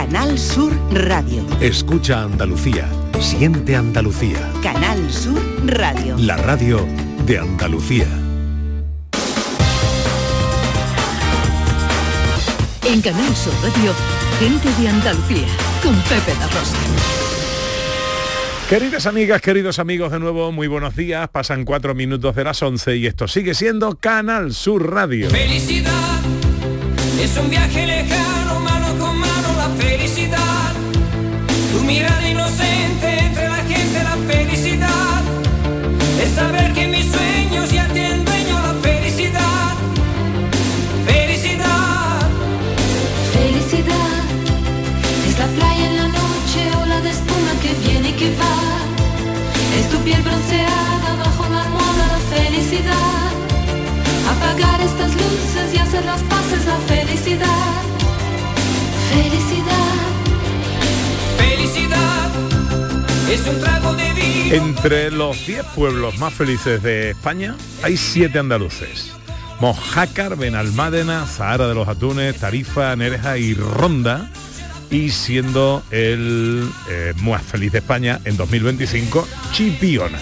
Canal Sur Radio. Escucha Andalucía. Siente Andalucía. Canal Sur Radio. La radio de Andalucía. En Canal Sur Radio, gente de Andalucía, con Pepe da Rosa. Queridas amigas, queridos amigos, de nuevo, muy buenos días. Pasan 4 minutos de las 11 y esto sigue siendo Canal Sur Radio. Felicidad es un viaje lejano, mano con mano, la felicidad. Tu mirada inocente entre la gente, la felicidad. Es saber que mis sueños ya tienen dueño, la felicidad. Felicidad. Felicidad es la playa en la noche, ola de espuma que viene y que va. Es tu piel bronceada bajo la almohada, la felicidad. Apagar estas luces y hacer las paces, la felicidad. Felicidad. Felicidad es un trago de vino. Entre los 10 pueblos más felices de España hay 7 andaluces. Mojácar, Benalmádena, Zahara de los Atunes, Tarifa, Nerja y Ronda. Y siendo el más feliz de España en 2025, Chipiona.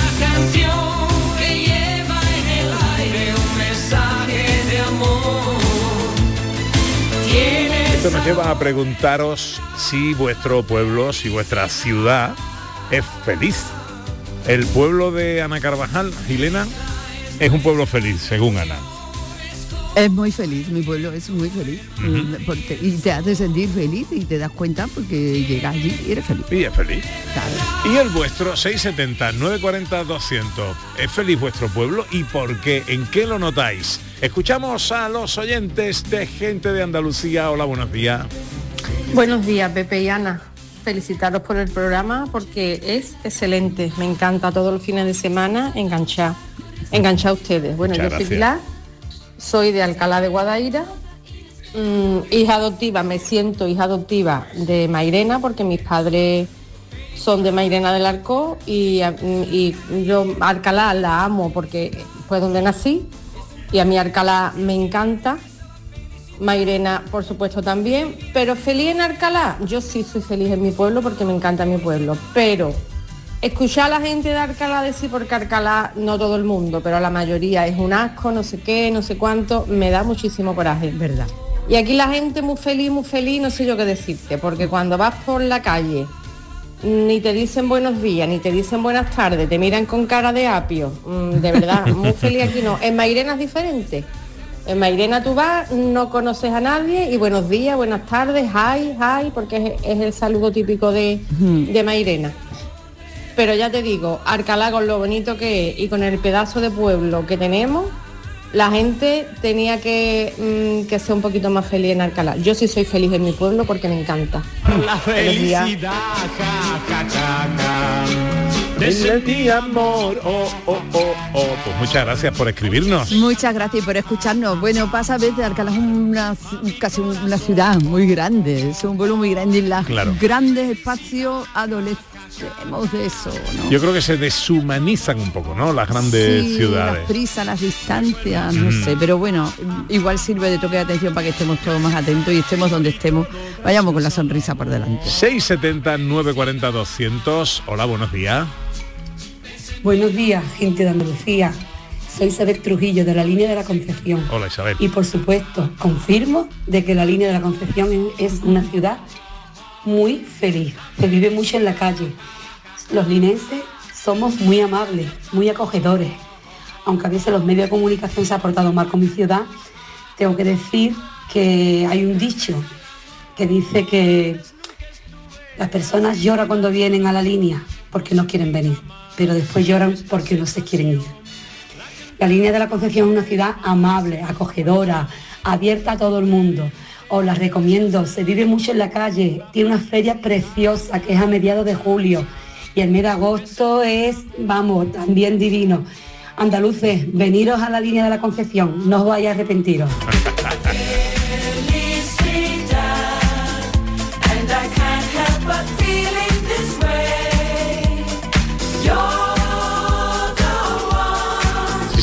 Esto nos lleva a preguntaros si vuestro pueblo, si vuestra ciudad es feliz. El pueblo de Ana Carvajal, Gilena, es un pueblo feliz, según Ana. Es muy feliz, mi pueblo es muy feliz. Porque, y te hace sentir feliz y te das cuenta porque llegas allí y eres feliz. Y es feliz. Claro. Y el vuestro, 670 940 200. ¿Es feliz vuestro pueblo? ¿Y por qué? ¿En qué lo notáis? Escuchamos a los oyentes de Gente de Andalucía. Hola, buenos días. Buenos días, Pepe y Ana. Felicitaros por el programa porque es excelente. Me encanta todos los fines de semana enganchar a ustedes. Bueno, Muchas yo soy gracias. Pilar, soy de Alcalá de Guadaira, hija adoptiva, me siento hija adoptiva de Mairena porque mis padres son de Mairena del Arcó y yo Alcalá la amo porque fue donde nací y a mí Alcalá me encanta. Mairena, por supuesto, también, pero feliz en Alcalá. Yo sí soy feliz en mi pueblo porque me encanta mi pueblo, pero escuchar a la gente de Alcalá decir, porque Alcalá, no todo el mundo, pero la mayoría es un asco, no sé qué, no sé cuánto, me da muchísimo coraje, ¿verdad? Y aquí la gente muy feliz, no sé yo qué decirte, porque cuando vas por la calle, ni te dicen buenos días, ni te dicen buenas tardes, te miran con cara de apio, de verdad, muy feliz aquí no. En Mairena es diferente. En Mairena tú vas, no conoces a nadie y buenos días, buenas tardes, hi, porque es el saludo típico de Mairena. Pero ya te digo, Alcalá con lo bonito que es y con el pedazo de pueblo que tenemos, la gente tenía que ser un poquito más feliz en Alcalá. Yo sí soy feliz en mi pueblo porque me encanta. La felicidad, de sentir amor, Pues muchas gracias por escribirnos. Muchas gracias por escucharnos. Bueno, pasa a veces Alcalá es casi una ciudad muy grande, es un pueblo muy grande y las grandes espacios adolecemos de eso, ¿no? Yo creo que se deshumanizan un poco, ¿no? Las grandes ciudades. Las prisas, las distancias, no sé, pero bueno, igual sirve de toque de atención para que estemos todos más atentos y estemos donde estemos, vayamos con la sonrisa por delante. 670 940 200. Hola, buenos días. Buenos días, gente de Andalucía. Soy Isabel Trujillo, de la Línea de la Concepción. Hola, Isabel. Y por supuesto, confirmo de que la Línea de la Concepción es una ciudad muy feliz. Se vive mucho en la calle. Los linenses somos muy amables, muy acogedores. Aunque a veces los medios de comunicación se han portado mal con mi ciudad, tengo que decir que hay un dicho que dice que las personas lloran cuando vienen a la línea porque no quieren venir, pero después lloran porque no se quieren ir. La Línea de la Concepción es una ciudad amable, acogedora, abierta a todo el mundo. Os la recomiendo, se vive mucho en la calle, tiene una feria preciosa que es a mediados de julio y el mes de agosto es, vamos, también divino. Andaluces, veniros a la Línea de la Concepción, no os vais a arrepentiros.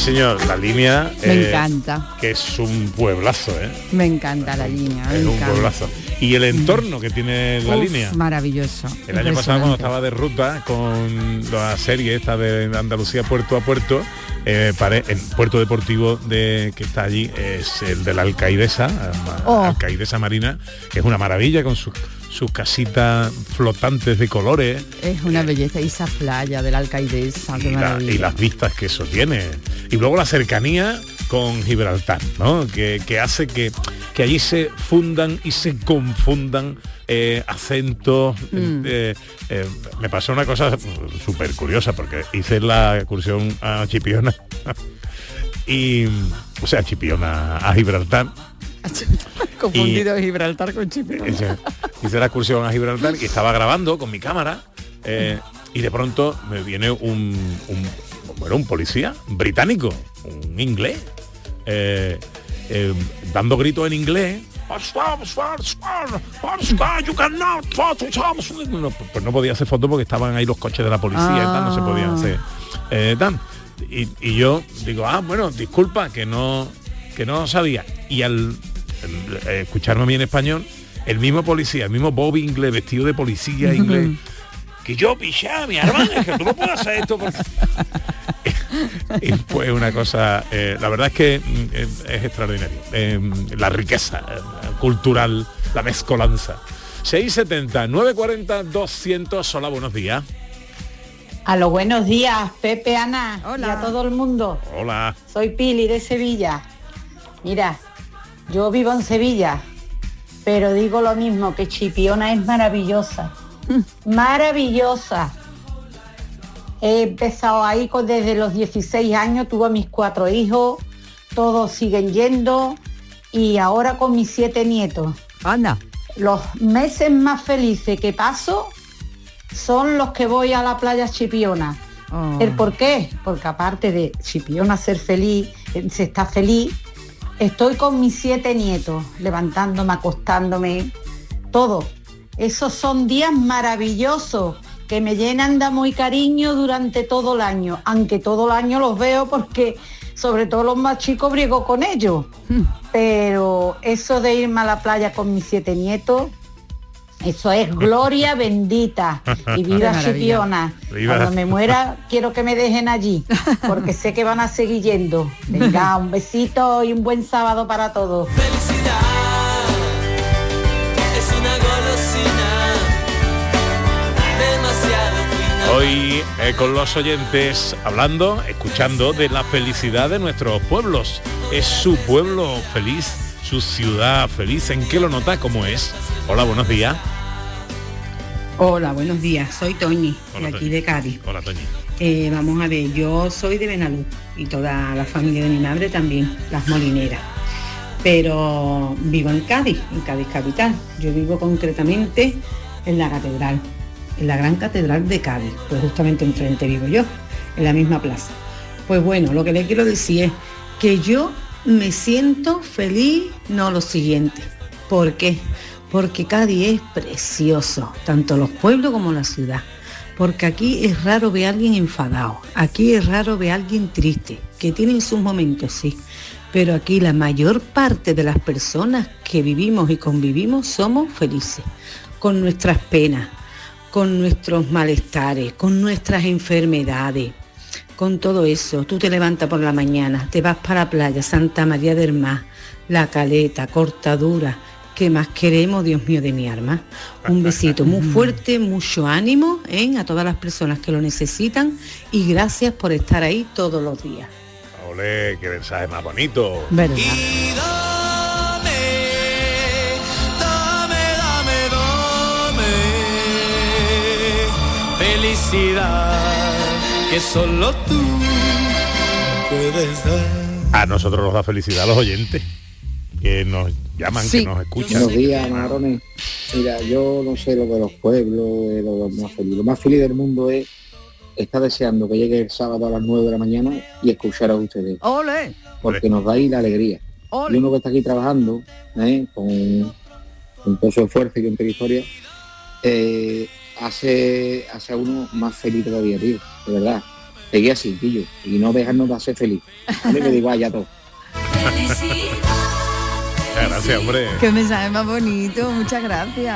señor, La Línea. Me encanta. Que es un pueblazo, ¿eh? Me encanta La Línea. Es un pueblazo. Y el entorno que tiene La Línea. Maravilloso. El año pasado, cuando estaba de ruta con la serie esta de Andalucía puerto a puerto, el puerto deportivo que está allí es el de la Alcaidesa, Alcaidesa Marina, que es una maravilla con sus casitas flotantes de colores. Es una belleza, y esa playa de la Alcaidesa, y las vistas que eso tiene. Y luego la cercanía con Gibraltar, ¿no? Que hace que allí se fundan y se confundan acentos. Me pasó una cosa súper curiosa, porque hice la excursión a Chipiona a Chipiona, a Gibraltar. Confundido Gibraltar con Chipiona. Hice la excursión a Gibraltar y estaba grabando con mi cámara y de pronto me viene un policía británico, un inglés, dando gritos en inglés. Pues no podía hacer foto porque estaban ahí los coches de la policía y tal, no se podían hacer tal. Y yo digo, bueno, disculpa, que no sabía. Y al escucharme a mí en español, el mismo policía, el mismo Bobby inglés, vestido de policía inglés, que yo pichá, mi hermano, es que tú no puedes hacer esto porque... Y fue una cosa, la verdad es que es extraordinario, la riqueza cultural, la mezcolanza. 670 940 200. Hola, buenos días. A los buenos días, Pepe, Ana. Hola. Y a todo el mundo. Hola. Soy Pili de Sevilla. Mira, yo vivo en Sevilla, pero digo lo mismo, que Chipiona es maravillosa. Maravillosa. He empezado ahí desde los 16 años, tuve a mis 4 hijos, todos siguen yendo, y ahora con mis 7 nietos. Anda. Los meses más felices que paso son los que voy a la playa Chipiona. ¿El por qué? Porque aparte de Chipiona ser feliz, se está feliz, estoy con mis 7 nietos, levantándome, acostándome, todo. Esos son días maravillosos que me llenan de muy cariño durante todo el año, aunque todo el año los veo porque sobre todo los más chicos briego con ellos. Pero eso de irme a la playa con mis 7 nietos, eso es gloria bendita. Y viva Chipiona. Cuando me muera quiero que me dejen allí, porque sé que van a seguir yendo. Venga, un besito y un buen sábado para todos. Felicidad es una golosina demasiado fina. Hoy con los oyentes escuchando de la felicidad de nuestros pueblos. ¿Es su pueblo feliz? ¿Su ciudad feliz? ¿En qué lo nota? ¿Cómo es? Hola, buenos días. Hola, buenos días. Soy Toñi, de aquí de Cádiz. Hola, Toñi. Vamos a ver, yo soy de Benalú y toda la familia de mi madre también, las Molineras. Pero vivo en Cádiz capital. Yo vivo concretamente en la catedral, en la gran catedral de Cádiz. Pues justamente enfrente vivo yo, en la misma plaza. Pues bueno, lo que le quiero decir es que yo me siento feliz, no lo siguiente. ¿Por qué? Porque Cádiz es precioso, tanto los pueblos como la ciudad. Porque aquí es raro ver a alguien enfadado, aquí es raro ver a alguien triste, que tienen sus momentos, sí. Pero aquí la mayor parte de las personas que vivimos y convivimos somos felices, con nuestras penas, con nuestros malestares, con nuestras enfermedades. Con todo eso, tú te levantas por la mañana, te vas para la playa, Santa María del Mar, La Caleta, Cortadura. ¿Qué más queremos, Dios mío de mi alma? Un besito muy fuerte, mucho ánimo a todas las personas que lo necesitan, y gracias por estar ahí todos los días. Olé, qué mensaje más bonito. ¿Verdad? Y dame, felicidad que solo tú puedes dar. A nosotros nos da felicidad los oyentes que nos llaman, sí, que nos escuchan. Buenos días, Marones. Mira, yo no sé lo de los pueblos, lo más feliz. Lo más feliz del mundo es estar deseando que llegue el sábado a las 9 de la mañana y escuchar a ustedes. ¡Ole! Porque nos da ahí la alegría. ¡Ole! Y uno que está aquí trabajando, con todo su esfuerzo y con trayectoria, hace a uno más feliz todavía, tío, de verdad. Seguí así, pillo, y no dejarnos de hacer feliz. A mí me digo, ya todo. Gracias, hombre. Qué mensaje más bonito, muchas gracias.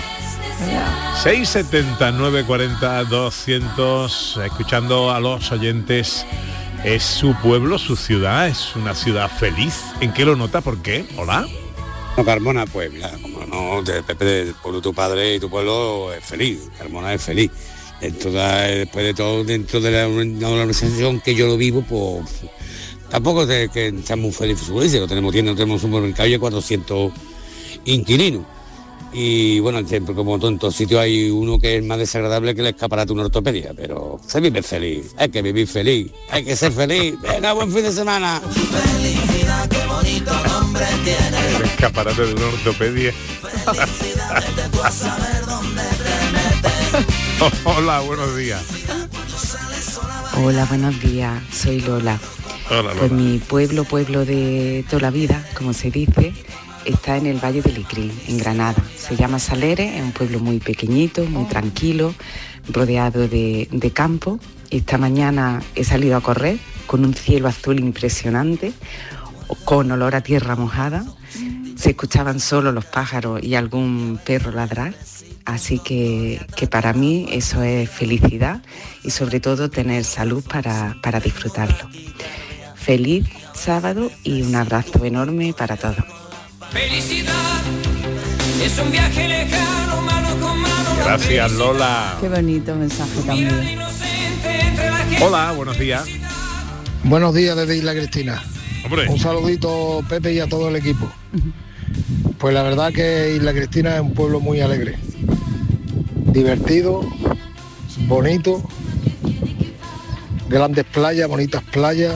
670 40 200, escuchando a los oyentes. ¿Es su pueblo, su ciudad? ¿Es una ciudad feliz? ¿En qué lo nota? ¿Por qué? ¿Hola? Carmona, pues mira, como no, Pepe, por tu padre y tu pueblo es feliz. Carmona es feliz. Después de todo, dentro de la organización que yo lo vivo, pues tampoco es que estamos muy felices, lo tenemos tienda, tenemos un supermercado de 400 inquilinos. Y bueno, siempre como en todos sitios hay uno que es más desagradable que el escaparate de una ortopedia, pero se vive feliz, hay que vivir feliz, hay que ser feliz. Venga, buen fin de semana. Felicidad, qué bonito nombre tiene. El escaparate de una ortopedia. Hola, buenos días. Hola, buenos días, soy Lola. Hola, Lola. Pues mi pueblo de toda la vida, como se dice, está en el Valle de Licrín, en Granada. Se llama Saleres, es un pueblo muy pequeñito, muy tranquilo, rodeado de campo. Esta mañana he salido a correr con un cielo azul impresionante, con olor a tierra mojada. Se escuchaban solo los pájaros y algún perro ladrar. Así que para mí eso es felicidad y sobre todo tener salud para disfrutarlo. Feliz sábado y un abrazo enorme para todos. Felicidad es un viaje lejano, mano con mano. Gracias, Lola. Qué bonito mensaje también. Hola, buenos días. Buenos días desde Isla Cristina. Hombre. Un saludito, Pepe, y a todo el equipo. Pues la verdad que Isla Cristina es un pueblo muy alegre, divertido, bonito, grandes playas, bonitas playas.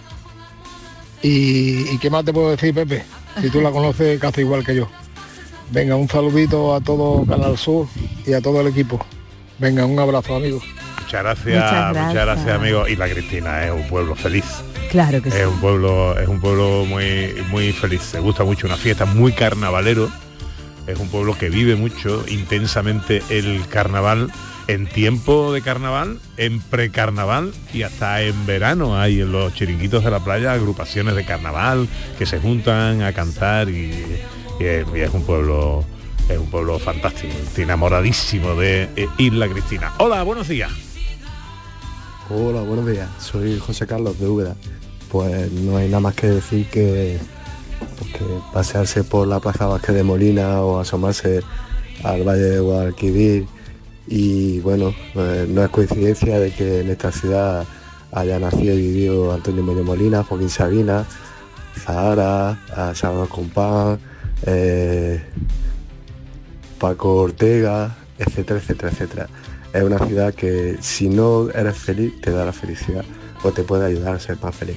¿Y qué más te puedo decir, Pepe? Si tú la conoces casi igual que yo. Venga, un saludito a todo Canal Sur y a todo el equipo. Venga, un abrazo, amigos. Muchas gracias, amigo. Y la Cristina es un pueblo feliz. Claro que sí. Es un pueblo muy, muy feliz. Se gusta mucho, una fiesta muy carnavalero. Es un pueblo que vive mucho, intensamente el carnaval, en tiempo de carnaval, en precarnaval y hasta en verano. Hay en los chiringuitos de la playa agrupaciones de carnaval que se juntan a cantar y es un pueblo fantástico. Estoy enamoradísimo de Isla Cristina. Hola, buenos días. Hola, buenos días. Soy José Carlos de Úbeda. Pues no hay nada más que decir que pasearse por la Plaza Vázquez de Molina o asomarse al Valle de Guadalquivir. Y bueno, no es coincidencia de que en esta ciudad haya nacido y vivido Antonio Medio Molina, Joaquín Sabina, Zahara, Salvador Compán, Paco Ortega, etcétera, etcétera, etcétera. Es una ciudad que si no eres feliz te da la felicidad o te puede ayudar a ser más feliz.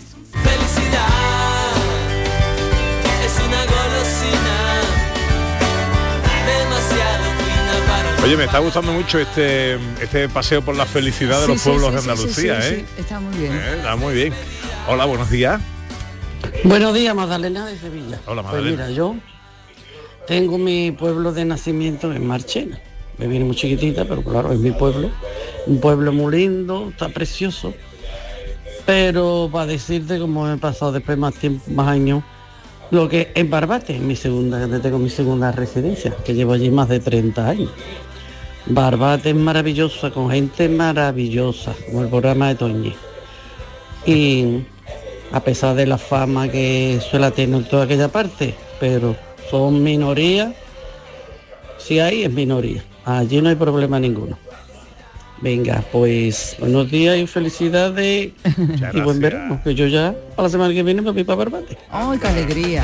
Oye, me está gustando mucho este paseo por la felicidad de los pueblos de Andalucía, sí, está muy bien. Está muy bien. Hola, buenos días. Buenos días, Magdalena de Sevilla. Hola, Magdalena. Pues mira, yo tengo mi pueblo de nacimiento en Marchena. Me viene muy chiquitita, pero claro, es mi pueblo. Un pueblo muy lindo, está precioso. Pero para decirte, como he pasado después más años, lo que es Barbate, tengo mi segunda residencia, que llevo allí más de 30 años. Barbate es maravillosa, con gente maravillosa, como el programa de Toñi. Y a pesar de la fama que suele tener toda aquella parte, pero son minoría, si hay es minoría, allí no hay problema ninguno. Venga, pues buenos días y felicidades y buen verano, que yo ya a la semana que viene me voy para Barbate. ¡Ay, qué alegría!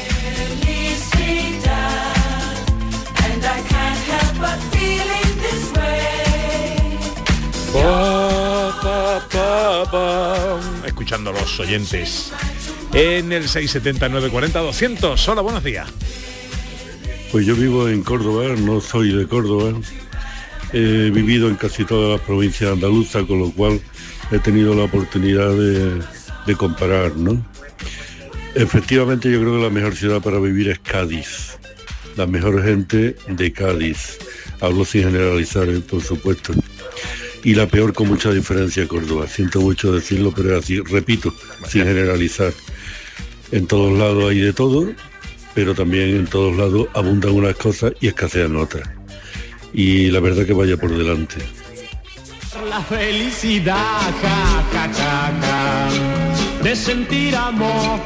Escuchando a los oyentes en el 679 40 200. Hola, buenos días. Pues yo vivo en Córdoba, no soy de Córdoba. He vivido en casi todas las provincias andaluzas, con lo cual he tenido la oportunidad de comparar, ¿no? Efectivamente, yo creo que la mejor ciudad para vivir es Cádiz. La mejor gente de Cádiz. Hablo sin generalizar, por supuesto. y la peor con mucha diferencia Córdoba. Siento mucho decirlo, pero es así, repito, sin generalizar. En todos lados hay de todo, pero también en todos lados abundan unas cosas y escasean otras. Y la verdad que vaya por delante. La felicidad, ja, ja, ja, ja, de sentir amor,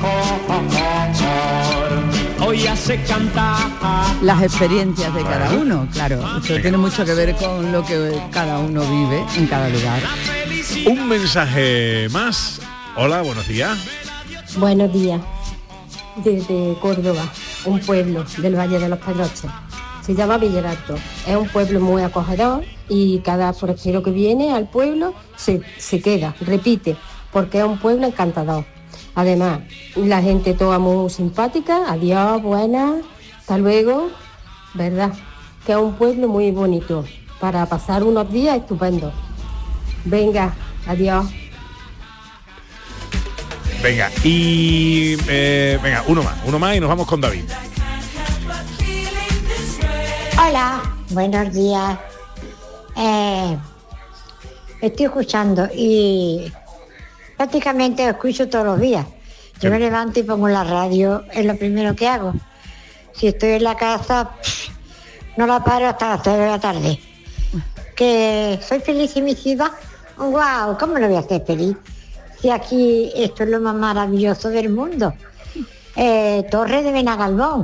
hoy hace cantar las experiencias de cada uno, claro. Esto tiene mucho que ver con lo que cada uno vive en cada lugar. Un mensaje más. Hola, buenos días. Buenos días. Desde Córdoba, un pueblo del Valle de los Pedroches. Se llama Villaralto. Es un pueblo muy acogedor y cada forastero que viene al pueblo se queda, repite, porque es un pueblo encantador. Además, la gente toda muy simpática, adiós, buenas, hasta luego, ¿verdad? Que es un pueblo muy bonito para pasar unos días estupendos. Venga, adiós. Venga, y venga, uno más y nos vamos con David. Hola, buenos días. Estoy escuchando y prácticamente lo escucho todos los días. Yo me levanto y pongo la radio, es lo primero que hago. Si estoy en la casa, no la paro hasta las 3 de la tarde. Que soy feliz en mi ciudad. ¡Guau! ¿Cómo lo voy a hacer feliz? Si aquí esto es lo más maravilloso del mundo. Torre de Benagalbón.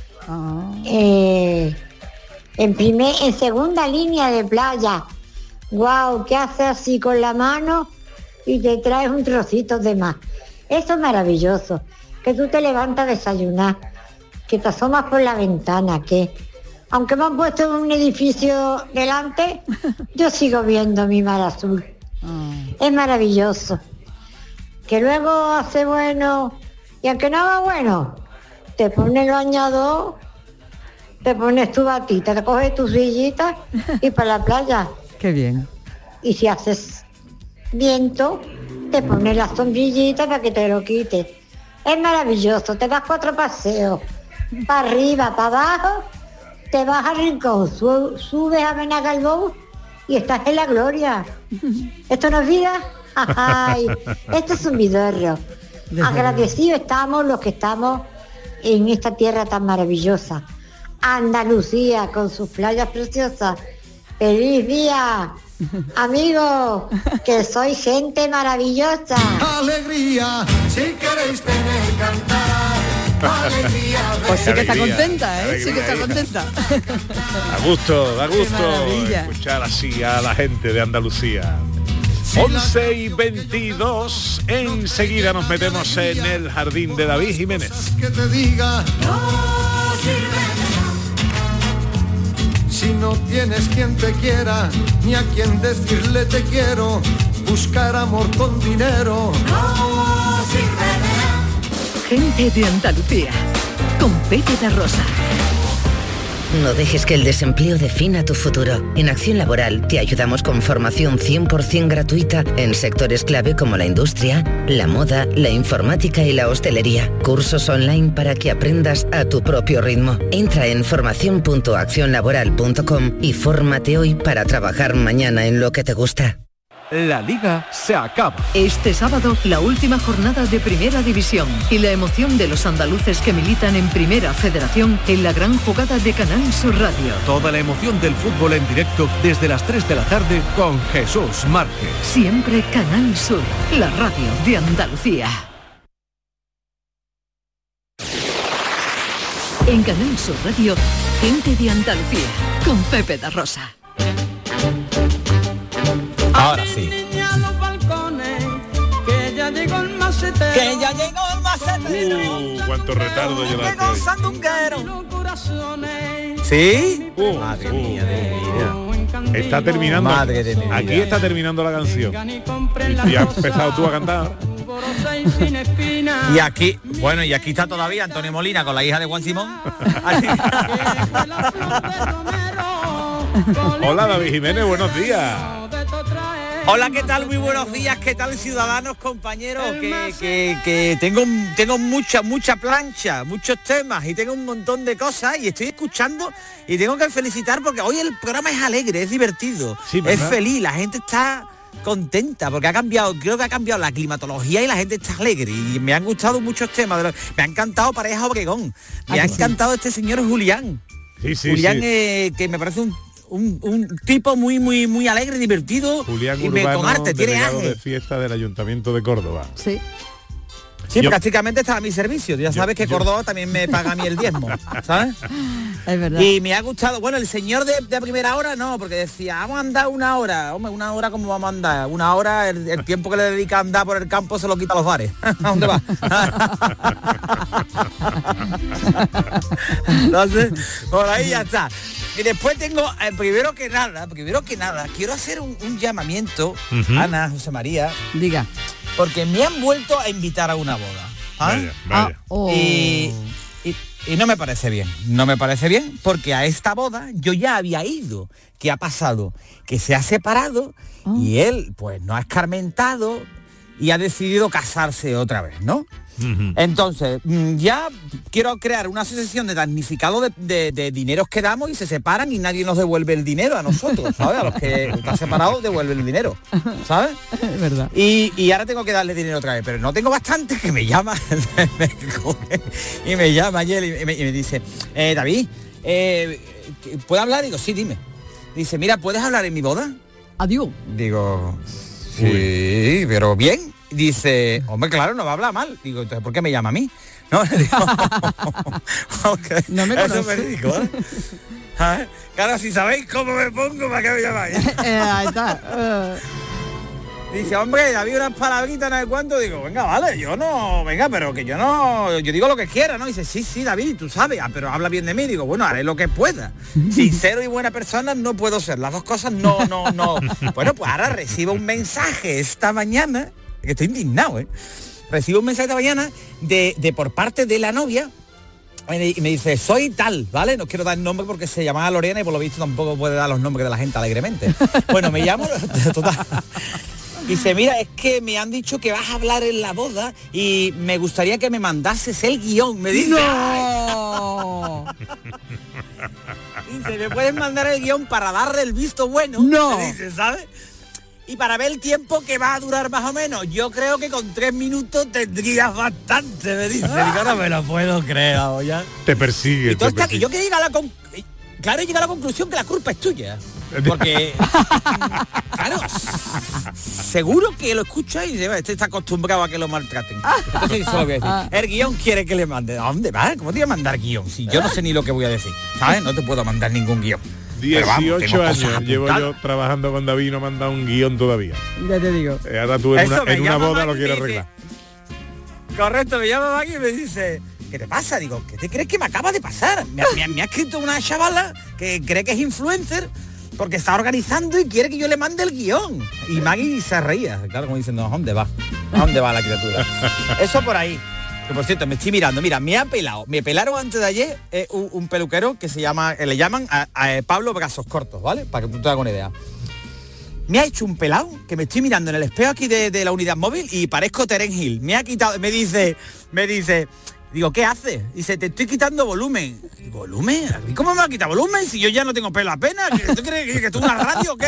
En segunda línea de playa. ¡Guau! ¿Qué haces así con la mano y te traes un trocito de más? Eso es maravilloso. Que tú te levantas a desayunar, que te asomas por la ventana, que aunque me han puesto un edificio delante, yo sigo viendo mi mar azul. Es maravilloso. Que luego hace bueno, y aunque no haga bueno, te pones el bañador, te pones tu batita, te coges tus sillitas y para la playa. Qué bien. Y si haces viento, te pones la sombrillita para que te lo quites. Es maravilloso, te das 4 paseos, para arriba, para abajo, te vas al Rincón, subes a Benagalbón y estás en la gloria. ¿Esto no es vida? Ay, esto es un vidorro. Agradecidos estamos los que estamos en esta tierra tan maravillosa. Andalucía, con sus playas preciosas. ¡Feliz día! Amigos, que sois gente maravillosa. Alegría, si queréis tener cantar. Alegría, pues sí que está Alegría, contenta, ¿eh? alegría. Sí que está contenta. Da gusto maravilla. escuchar así a la gente de Andalucía. 11:22, enseguida nos metemos en el jardín de David Jiménez. Que te diga, no sirve si no tienes quien te quiera, ni a quien decirle te quiero, buscar amor con dinero. No sirve. Gente de Andalucía, con Pepe da Rosa. No dejes que el desempleo defina tu futuro. En Acción Laboral te ayudamos con formación 100% gratuita en sectores clave como la industria, la moda, la informática y la hostelería. Cursos online para que aprendas a tu propio ritmo. Entra en formacion.accionlaboral.com y fórmate hoy para trabajar mañana en lo que te gusta. La Liga se acaba. Este sábado, la última jornada de Primera División y la emoción de los andaluces que militan en Primera Federación en la gran jugada de Canal Sur Radio. Toda la emoción del fútbol en directo desde las 3 de la tarde con Jesús Márquez. Siempre Canal Sur, la radio de Andalucía. En Canal Sur Radio, gente de Andalucía, con Pepe da Rosa. Ahora sí. Que ya llegó el macetero. Que ya llegó el macetero. Cuánto retardo llevaste hoy. ¿Sí? Madre mía de mi vida. Está terminando. Madre de mi vida. Aquí está terminando la canción. Y has empezado tú a cantar. Y aquí, bueno, y aquí está todavía Antonio Molina con la hija de Juan Simón. Hola David Jiménez, buenos días. Hola, ¿qué tal? Muy buenos días, ¿qué tal, ciudadanos, compañeros? Que tengo mucha plancha, muchos temas y tengo un montón de cosas y estoy escuchando y tengo que felicitar porque hoy el programa es alegre, es divertido, Sí, es ¿verdad? feliz, la gente está contenta porque creo que ha cambiado la climatología y la gente está alegre y me han gustado muchos temas, me ha encantado Pareja Obregón, me ha encantado este señor Julián. Julián, que me parece un tipo muy alegre, divertido. Julián y Urbano, con arte, tiene delegado aje. de fiesta del Ayuntamiento de Córdoba. Sí. Sí, prácticamente está a mi servicio. Ya sabes que Córdoba también me paga a mí el diezmo, ¿sabes? Es verdad. Y me ha gustado, bueno, el señor de primera hora no, porque decía, vamos a andar una hora. Hombre, una hora, ¿cómo vamos a andar? Una hora, el tiempo que le dedica a andar por el campo se lo quita a los bares. ¿A dónde va? Entonces, por ahí ya está. Y después tengo, primero que nada, quiero hacer un llamamiento, Ana, José María. Diga. Porque me han vuelto a invitar a una boda. ¿Ah? Vaya. Y no me parece bien. No me parece bien porque a esta boda yo ya había ido. ¿Qué ha pasado? Que se ha separado y él pues no ha escarmentado y ha decidido casarse otra vez, ¿no? Entonces, ya quiero crear una asociación de damnificados de dineros que damos y se separan y nadie nos devuelve el dinero a nosotros, ¿sabes? A los que están separados devuelven el dinero, ¿sabes? Es verdad. Y ahora tengo que darle dinero otra vez, pero no tengo bastante que me llama y me llama ayer y me dice, David, ¿puedo hablar? Digo, sí, dime. Dice, mira, ¿puedes hablar en mi boda? Adiós. Digo, sí, pero bien. Dice, hombre, claro, no va a hablar mal. Digo, entonces, ¿por qué me llama a mí? No, digo, okay. No me Eso conoce. es verídico, ¿eh? ¿Ah? Claro, si sabéis cómo me pongo, ¿para qué me llamáis? Ahí está. Dice, hombre, David, unas palabritas, no sé cuánto. Digo, venga, vale, pero que yo digo lo que quiera, ¿no? Dice, sí, David, tú sabes, pero habla bien de mí. Digo, bueno, haré lo que pueda. Sincero y buena persona no puedo ser. Las dos cosas no. Bueno, pues ahora recibo un mensaje esta mañana, que estoy indignado, ¿eh? Recibo un mensaje esta mañana de por parte de la novia. Y me dice, soy tal, ¿vale? No quiero dar el nombre porque se llamaba Lorena y por lo visto tampoco puede dar los nombres de la gente alegremente. Bueno, me llamo... Total. Dice, mira, es que me han dicho que vas a hablar en la boda y me gustaría que me mandases el guión. Me dice... ¡No! Dice, ¿me puedes mandar el guión para darle el visto bueno? No. Me dice, ¿sabes? Y para ver el tiempo que va a durar más o menos. Yo creo que con 3 minutos tendrías bastante, me dice. Digo, no me lo puedo creer, ya. Te persigue. Y, todo está, y yo quería llegar a la conclusión que la culpa es tuya. Porque, claro, seguro que lo escucha y dice, este está acostumbrado a que lo maltraten. Entonces solo voy a decir, el guión quiere que le mande. ¿A dónde va? ¿Cómo te voy a mandar guión? Si yo no sé ni lo que voy a decir, ¿sabes? No te puedo mandar ningún guión. 18 años llevo yo trabajando con David y no me han dado un guión todavía. Ya te digo. Ahora tú en una boda lo quieres arreglar. Correcto, me llama Maggie y me dice, ¿qué te pasa? Digo, ¿qué te crees que me acaba de pasar? Me ha escrito una chavala que cree que es influencer porque está organizando y quiere que yo le mande el guión. Y Maggie se reía, claro, como diciendo, ¿a dónde va? ¿A dónde va la criatura? Eso por ahí. Que por cierto, me estoy mirando, mira, me pelaron antes de ayer un peluquero que le llaman a Pablo Brazos Cortos, ¿vale? Para que tú te hagas una idea. Me ha hecho un pelado que me estoy mirando en el espejo aquí de la unidad móvil y parezco Terence Hill. Me ha quitado, me dice, digo, ¿qué haces? Dice, te estoy quitando volumen. ¿Volumen? ¿Y cómo me va a quitar volumen si yo ya no tengo pelo apenas? ¿Tú crees que esto es una radio o qué?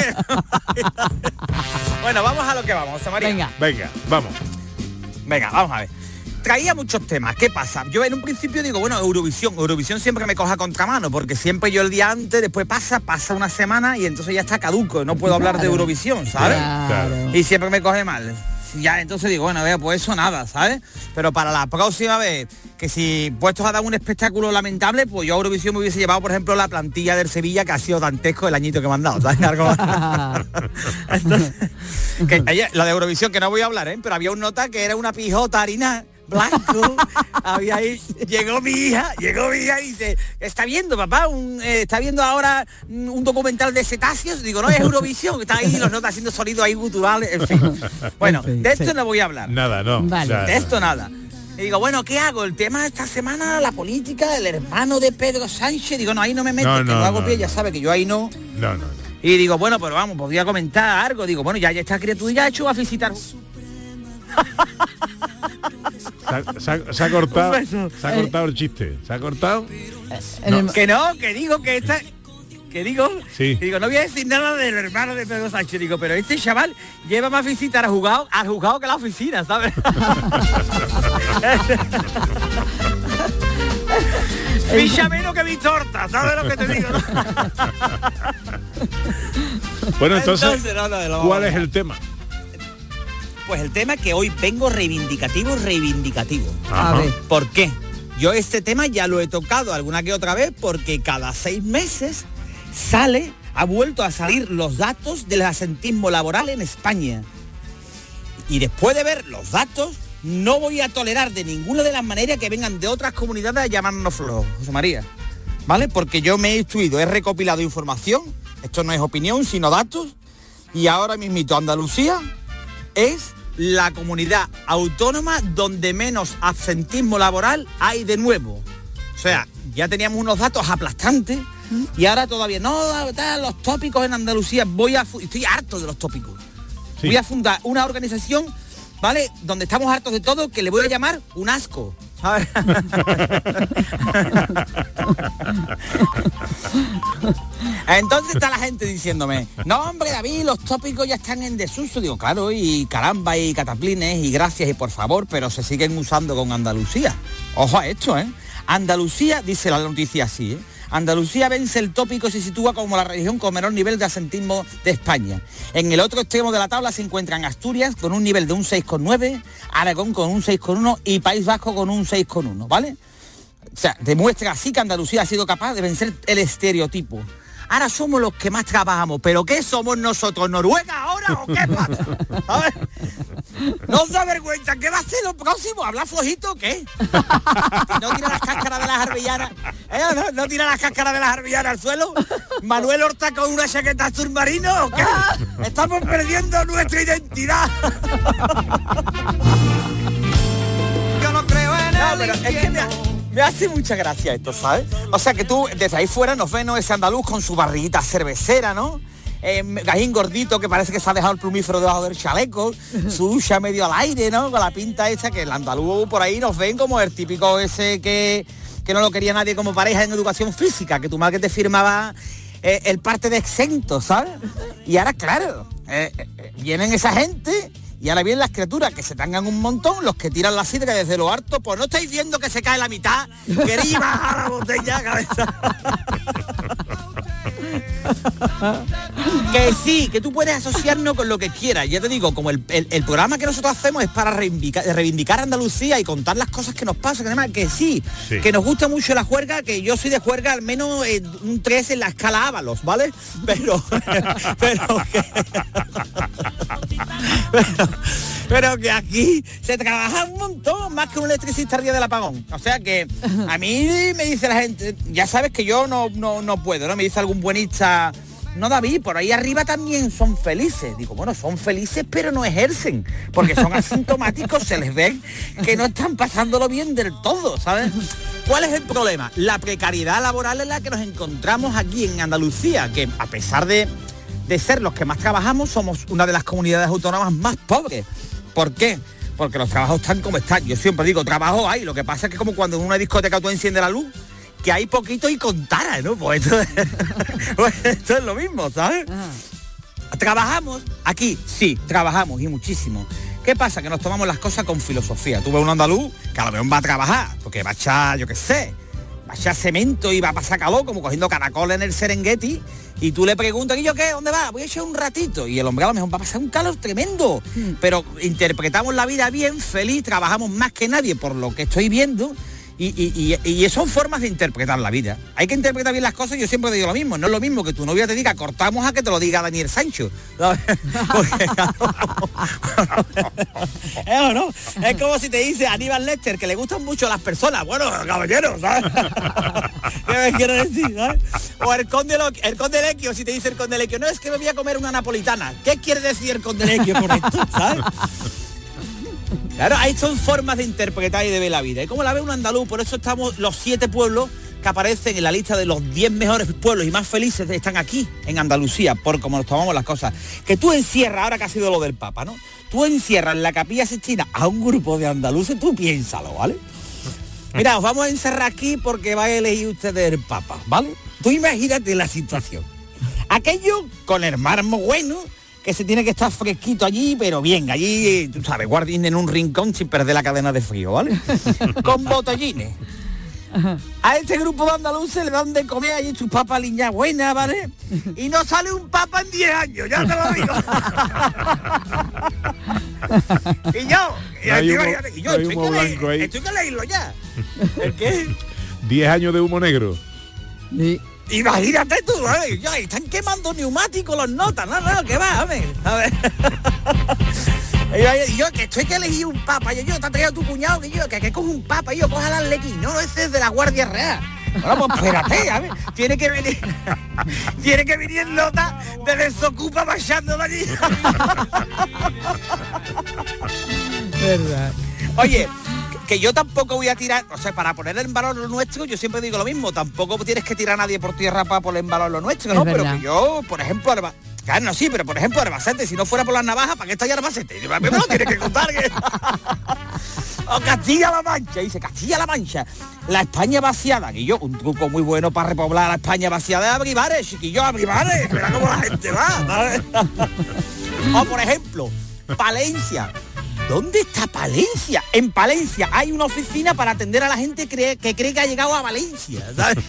Bueno, vamos a lo que vamos, José María. Venga, vamos. Venga, vamos a ver. Traía muchos temas. ¿Qué pasa? Yo en un principio digo, bueno, Eurovisión siempre me coja contramano, porque siempre yo el día antes, después pasa una semana y entonces ya está caduco, no puedo hablar de Eurovisión, ¿sabes? Claro. Y siempre me coge mal. Ya, entonces digo, bueno, vea, pues eso nada, ¿sabes? Pero para la próxima vez, que si puestos a dar un espectáculo lamentable, pues yo a Eurovisión me hubiese llevado, por ejemplo, la plantilla del Sevilla, que ha sido dantesco el añito que me han dado, ¿sabes? Algo... Entonces, la de Eurovisión, que no voy a hablar, ¿eh? Pero había un nota que era una pijota harina blanco, había ahí, llegó mi hija y dice, está viendo papá, está viendo ahora un documental de cetáceos. Digo, no, es Eurovisión, está ahí los notas haciendo sonidos ahí guturales, en fin. Bueno, de esto no voy a hablar. Nada, no. Vale. De esto nada. Y digo, bueno, ¿qué hago? El tema de esta semana, la política, el hermano de Pedro Sánchez. Digo, no, ahí no me meto, que no hago pie, ya sabe que yo ahí no. No. Y digo, bueno, pero vamos, podría comentar algo. Digo, bueno, ya esta criatura ya ha hecho a visitar. Se ha cortado el chiste. ¿Se ha cortado? No. Que digo que esta... Que digo, sí. Digo, no voy a decir nada del hermano de Pedro Sánchez. Digo, pero este chaval lleva más visitas al juzgado que la oficina, ¿sabes? Ficha menos que mi torta, ¿sabes lo que te digo? ¿No? Bueno, entonces ¿cuál es el tema? Pues el tema que hoy vengo reivindicativo. Ajá. A ver. ¿Por qué? Yo este tema ya lo he tocado alguna que otra vez porque cada 6 meses ha vuelto a salir los datos del asentismo laboral en España. Y después de ver los datos, no voy a tolerar de ninguna de las maneras que vengan de otras comunidades a llamarnos flojos, José María. ¿Vale? Porque yo me he instruido, he recopilado información, esto no es opinión, sino datos, y ahora mismito Andalucía es la comunidad autónoma donde menos absentismo laboral hay de nuevo. O sea, ya teníamos unos datos aplastantes y ahora todavía no, los tópicos en Andalucía. Estoy harto de los tópicos. Sí. Voy a fundar una organización, ¿vale? Donde estamos hartos de todo, que le voy a llamar un asco. ¿Sabes? Entonces está la gente diciéndome, no hombre David, los tópicos ya están en desuso. Digo, claro, y caramba, y cataplines, y gracias, y por favor, pero se siguen usando con Andalucía. Ojo a esto, Andalucía, dice la noticia así, Andalucía vence el tópico y se sitúa como la región con menor nivel de asentismo de España. En el otro extremo de la tabla se encuentran Asturias con un nivel de un 6,9, Aragón con un 6,1 y País Vasco con un 6,1, ¿vale? O sea, demuestra así que Andalucía ha sido capaz de vencer el estereotipo. Ahora somos los que más trabajamos, pero ¿qué somos nosotros? ¿Noruega ahora o qué pasa? A ver, no os da vergüenza, ¿qué va a ser lo próximo? ¿Hablar flojito o qué? ¿No tira las cáscaras de las arbellanas? ¿No tira las cáscaras de las arbellanas al suelo? ¿Manuel Horta con una chaqueta submarino o qué? Estamos perdiendo nuestra identidad. Yo no creo en pero es que me hace mucha gracia esto, ¿sabes? O sea, que tú desde ahí fuera nos ves, ¿no? Ese andaluz con su barriguita cervecera, ¿no? Gajín gordito que parece que se ha dejado el plumífero debajo del chaleco, su ducha medio al aire, ¿no? Con la pinta esa, que el andaluz por ahí nos ven como el típico ese que no lo quería nadie como pareja en educación física, que tu madre te firmaba el parte de exento, ¿sabes? Y ahora, claro, vienen esa gente... Y ahora vienen las criaturas que se tangan un montón, los que tiran la sidra desde lo harto, pues no estáis viendo que se cae la mitad, queréis bajar la botella, cabeza. Que sí, que tú puedes asociarnos con lo que quieras. Ya te digo, como el programa que nosotros hacemos es para reivindicar a Andalucía y contar las cosas que nos pasan, que además que sí, que nos gusta mucho la juerga, que yo soy de juerga al menos un 3 en la escala Ábalos, ¿vale? Pero que aquí se trabaja un montón, más que un electricista al día del apagón. O sea que a mí me dice la gente, ya sabes que yo no puedo, ¿no? Me dice algún buenista, no David, por ahí arriba también son felices. Digo, bueno, son felices pero no ejercen, porque son asintomáticos, se les ve que no están pasándolo bien del todo, ¿sabes? ¿Cuál es el problema? La precariedad laboral en la que nos encontramos aquí en Andalucía, que a pesar de ser los que más trabajamos, somos una de las comunidades autónomas más pobres. ¿Por qué? Porque los trabajos están como están. Yo siempre digo, trabajo hay, lo que pasa es que como cuando en una discoteca tú enciendes la luz, que hay poquito y contara, ¿no? Pues esto es lo mismo, ¿sabes? ¿Trabajamos? Aquí, sí, trabajamos y muchísimo. ¿Qué pasa? Que nos tomamos las cosas con filosofía. Tú ves un andaluz que a lo mejor va a trabajar, porque va a echar, yo qué sé, va a echar cemento y va a pasar calor, como cogiendo caracol en el Serengeti, y tú le preguntas, ¿y yo qué? ¿Dónde va? Voy a echar un ratito. Y el hombre a lo mejor va a pasar un calor tremendo. Pero interpretamos la vida bien, feliz, trabajamos más que nadie por lo que estoy viendo. Y son formas de interpretar la vida. Hay que interpretar bien las cosas. Yo siempre digo lo mismo. No es lo mismo que tu novia te diga cortamos a que te lo diga Daniel Sancho. Porque, ¿no? Es como si te dice Aníbal Lecter que le gustan mucho las personas. Bueno, caballero, ¿sabes? ¿Qué me quiero decir? ¿Sabes? O el conde Lequio, si te dice el conde Lequio, no, es que me voy a comer una napolitana. ¿Qué quiere decir el conde Lequio con esto? ¿Sabes? Claro, ahí son formas de interpretar y de ver la vida. Y como la ve un andaluz, por eso estamos los 7 pueblos que aparecen en la lista de los 10 mejores pueblos y más felices están aquí, en Andalucía, por cómo nos tomamos las cosas. Que tú encierras, ahora que ha sido lo del Papa, ¿no? Tú encierras en la Capilla Sixtina a un grupo de andaluces, tú piénsalo, ¿vale? Mira, os vamos a encerrar aquí porque va a elegir ustedes el Papa, ¿vale? Tú imagínate la situación. Aquello con el mármol bueno, que se tiene que estar fresquito allí, pero bien, allí, tú sabes, guardín en un rincón sin perder la cadena de frío, ¿vale? Con botellines. A este grupo de andaluces le dan de comer allí sus papas liñas buenas, ¿vale? Y no sale un papa en 10 años, ya te lo digo. y yo estoy que leerlo ya. ¿El qué? 10 años de humo negro. Sí. Imagínate tú, ¿vale? Ya, están quemando neumáticos los notas, no, que va, a ver. Y yo, que estoy que elegir un papa, yo te ha traído tu cuñado, que coge un papa, yo coja el Arlequín, no, ese es de la Guardia Real. Bueno, pues espérate, a ver, tiene que venir el nota de Desocupa marchando de allí. Verdad. Oye, que yo tampoco voy a tirar, o sea, para poner en valor lo nuestro, yo siempre digo lo mismo, tampoco tienes que tirar a nadie por tierra para poner en valor lo nuestro, ¿no? Pero que yo, por ejemplo, claro, no, sí, pero por ejemplo, Albacete, si no fuera por las navajas, ¿para qué está ya Albacete? Me lo tienes que contar. O Castilla-La Mancha, dice Castilla-La Mancha, la España vaciada, y yo, un truco muy bueno para repoblar la España vaciada de Abrivares, chiquillo, Abrivares, mira cómo la gente va, ¿sabes? O por ejemplo, Palencia. ¿Dónde está Palencia? En Palencia hay una oficina para atender a la gente que cree que ha llegado a Valencia, ¿sabes?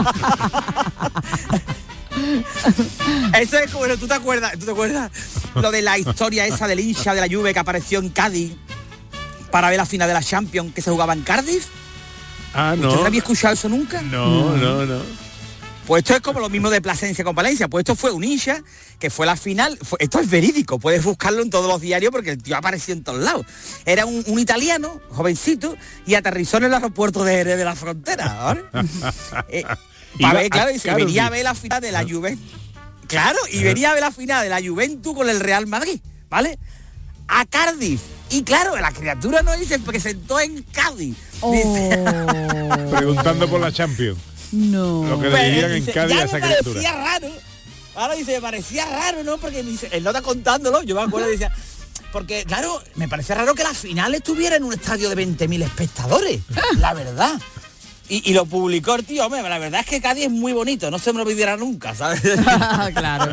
Eso es como, ¿tú te acuerdas lo de la historia esa del hincha de la Juve que apareció en Cádiz para ver la final de la Champions que se jugaba en Cardiff? Ah, no. ¿Usted no había escuchado eso nunca? No. Pues esto es como lo mismo de Plasencia con Valencia. Pues esto fue un hincha que fue la final. Esto es verídico, puedes buscarlo en todos los diarios porque el tío apareció en todos lados. Era un italiano, jovencito, y aterrizó en el aeropuerto de Jerez de la Frontera, ¿vale? Para ver, claro, y se venía a ver la final de la Juventus. Claro, y venía a ver la final de la Juventus con el Real Madrid, ¿vale? A Cardiff. Y claro, la criatura no dice, porque se sentó en Cádiz. Dice, preguntando por la Champions. No. Lo que le dirían en Cádiz a esa criatura. Me parecía raro. Ahora dice, me parecía raro, ¿no? Porque me dice, él no está contándolo, yo me acuerdo, decía, porque claro, me parecía raro que la final estuviera en un estadio de 20.000 espectadores, la verdad. Y lo publicó el tío, hombre, la verdad es que Cádiz es muy bonito, no se me olvidará nunca, ¿sabes? Claro.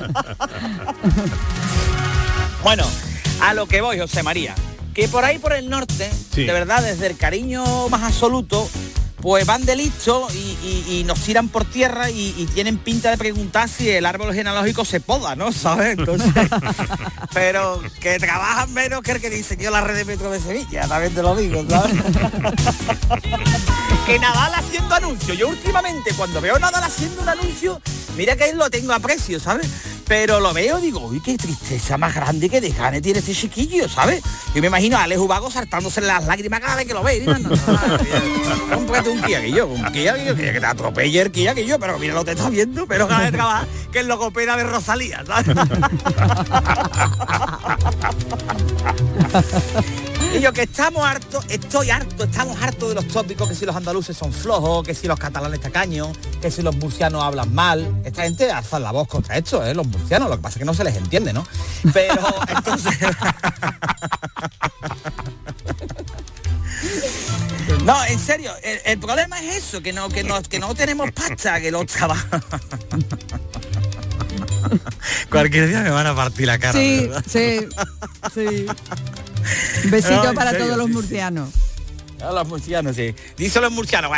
Bueno, a lo que voy, José María, que por ahí por el norte, sí, de verdad, desde el cariño más absoluto, pues van de listo y nos tiran por tierra y tienen pinta de preguntar si el árbol genealógico se poda, ¿no? ¿Sabes? Entonces, pero que trabajan menos que el que diseñó la red de metro de Sevilla, también te lo digo, ¿sabes? Que Nadal haciendo anuncios. Yo últimamente cuando veo Nadal haciendo un anuncio, mira que él lo tengo a precio, ¿sabes? Pero lo veo, digo, uy, qué tristeza más grande que de gane tiene este chiquillo, ¿sabes? Yo me imagino a Alex Ubago saltándose las lágrimas cada vez que lo ve. Cómprate un Kia que te atropelle el Kia que yo, pero mira lo te está viendo, pero cada vez trabaja que es logopeda de Rosalía, ¿sabes? Y yo que estamos hartos de los tópicos, que si los andaluces son flojos, que si los catalanes tacaños, que si los murcianos hablan mal. Esta gente alza la voz contra esto, los murcianos, lo que pasa es que no se les entiende, ¿no? Pero entonces... No, en serio, el problema es eso, que no tenemos pasta, que los trabajan. Cualquier día me van a partir la cara. Sí, ¿verdad? sí. Un besito no, para serio, todos los murcianos. Sí. A los murcianos, sí. Dice los murcianos,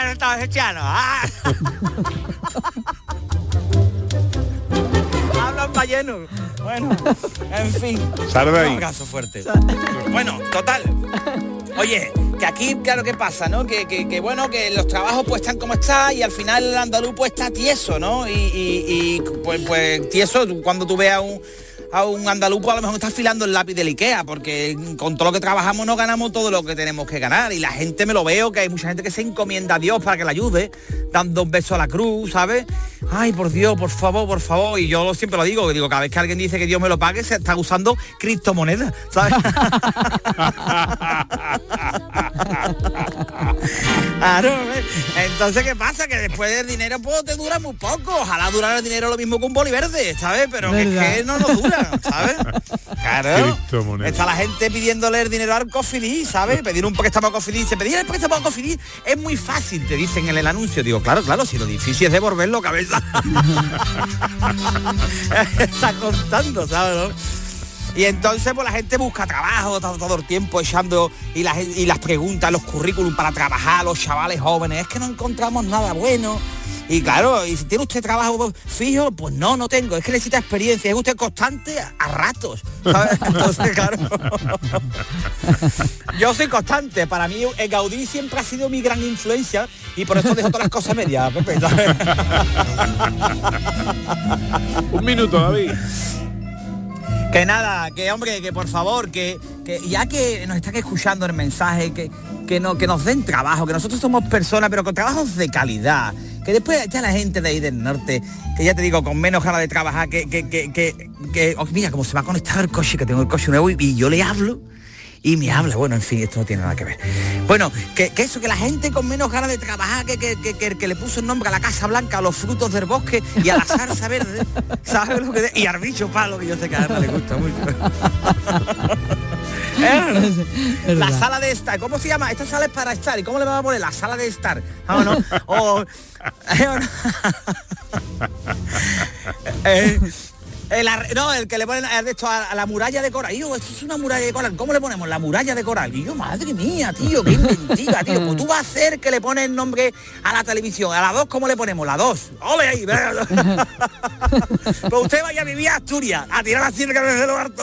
hablan ballenos. Bueno, en fin. Salve ahí. Un abrazo fuerte. Bueno, total. Oye, que aquí, claro, ¿qué pasa, no? Que bueno, que los trabajos pues están como están y al final el andaluz pues está tieso, ¿no? Y pues tieso cuando tú veas a un andaluz, pues a lo mejor está afilando el lápiz del Ikea, porque con todo lo que trabajamos no ganamos todo lo que tenemos que ganar. Y la gente, me lo veo, que hay mucha gente que se encomienda a Dios para que la ayude, dando un beso a la cruz, ¿sabes? Ay, por Dios, por favor. Y yo siempre lo digo, cada vez que alguien dice que Dios me lo pague, se está usando criptomonedas, ¿sabes? Claro, entonces, ¿qué pasa? Que después del dinero pues te dura muy poco. Ojalá durara el dinero lo mismo que un boli verde, ¿sabes? Pero es que no nos dura, ¿sabes? Claro. Está la gente pidiéndole el dinero al Cofidis, ¿sabes? Pedir un préstamo a Cofidis. Pedir el préstamo a Cofidis es muy fácil, te dicen en el anuncio. Digo, claro, si lo difícil es devolverlo, cabeza. Está contando, ¿sabes? ¿No? Y entonces pues la gente busca trabajo todo el tiempo echando y las preguntas, los currículum para trabajar, los chavales jóvenes, es que no encontramos nada bueno. Y claro, y si tiene usted trabajo fijo, pues no tengo, es que necesita experiencia, es usted constante a ratos, ¿sabes? Entonces, claro. Yo soy constante, para mí el Gaudí siempre ha sido mi gran influencia y por eso dejo todas las cosas medias, Pepe, ¿sabes? Un minuto, David. Que nada, que hombre, que por favor, que ya que nos están escuchando el mensaje, que nos den trabajo, que nosotros somos personas, pero con trabajos de calidad, que después ya la gente de ahí del norte, que ya te digo, con menos ganas de trabajar, mira cómo se va a conectar el coche, que tengo el coche nuevo y yo le hablo y me habla, bueno, en fin, esto no tiene nada que ver. Bueno, que eso, que la gente con menos ganas de trabajar, que le puso el nombre a la Casa Blanca, a los frutos del bosque y a la zarza verde, ¿sabes lo que? Y al bicho palo, que yo sé que a Ana le gusta mucho. La sala de estar, ¿cómo se llama? Esta sala es para estar, ¿y cómo le vamos a poner? La sala de estar, ¿no? El que le ponen esto a la muralla de coral. Y yo, esto es una muralla de coral. ¿Cómo le ponemos? La muralla de coral. Y yo, madre mía, tío, qué inventiva, tío. Pues tú vas a hacer que le pones el nombre a la televisión. A la 2, ¿cómo le ponemos? La 2. ¡Ole ahí! Pues usted vaya a vivir a Asturias, a tirar así de cabeza de lo harto.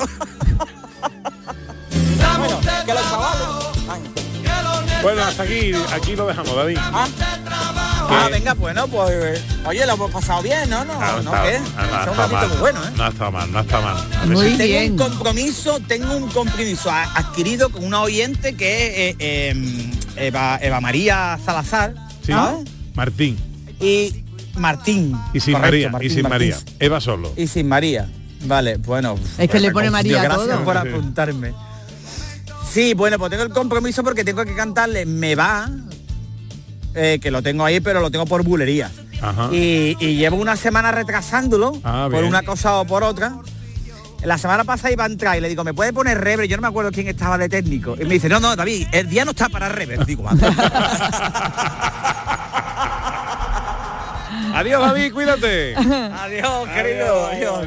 Bueno, que los chavales... Bueno, hasta aquí lo dejamos, David. Venga, bueno, pues oye, lo hemos pasado bien, ¿no? No, ¿qué? Es un ratito muy bueno, ¿eh? No está mal. Muy bien. Tengo un compromiso adquirido con una oyente que es Eva María Salazar, ¿sí? ¿Sabes? Martín. Y Martín. Y sin correcto, María, Martín, y sin María. Eva solo. Y sin María. Vale, bueno. Es que le pone María a todo. Gracias por apuntarme. Sí, bueno, pues tengo el compromiso porque tengo que cantarle Me Va, que lo tengo ahí, pero lo tengo por bulería. Y llevo una semana retrasándolo por una cosa o por otra. La semana pasada iba a entrar y le digo, ¿me puede poner rever? Yo no me acuerdo quién estaba de técnico. Y me dice, no, David, el día no está para rever. Digo, adiós, David, cuídate. Adiós, querido. Adiós.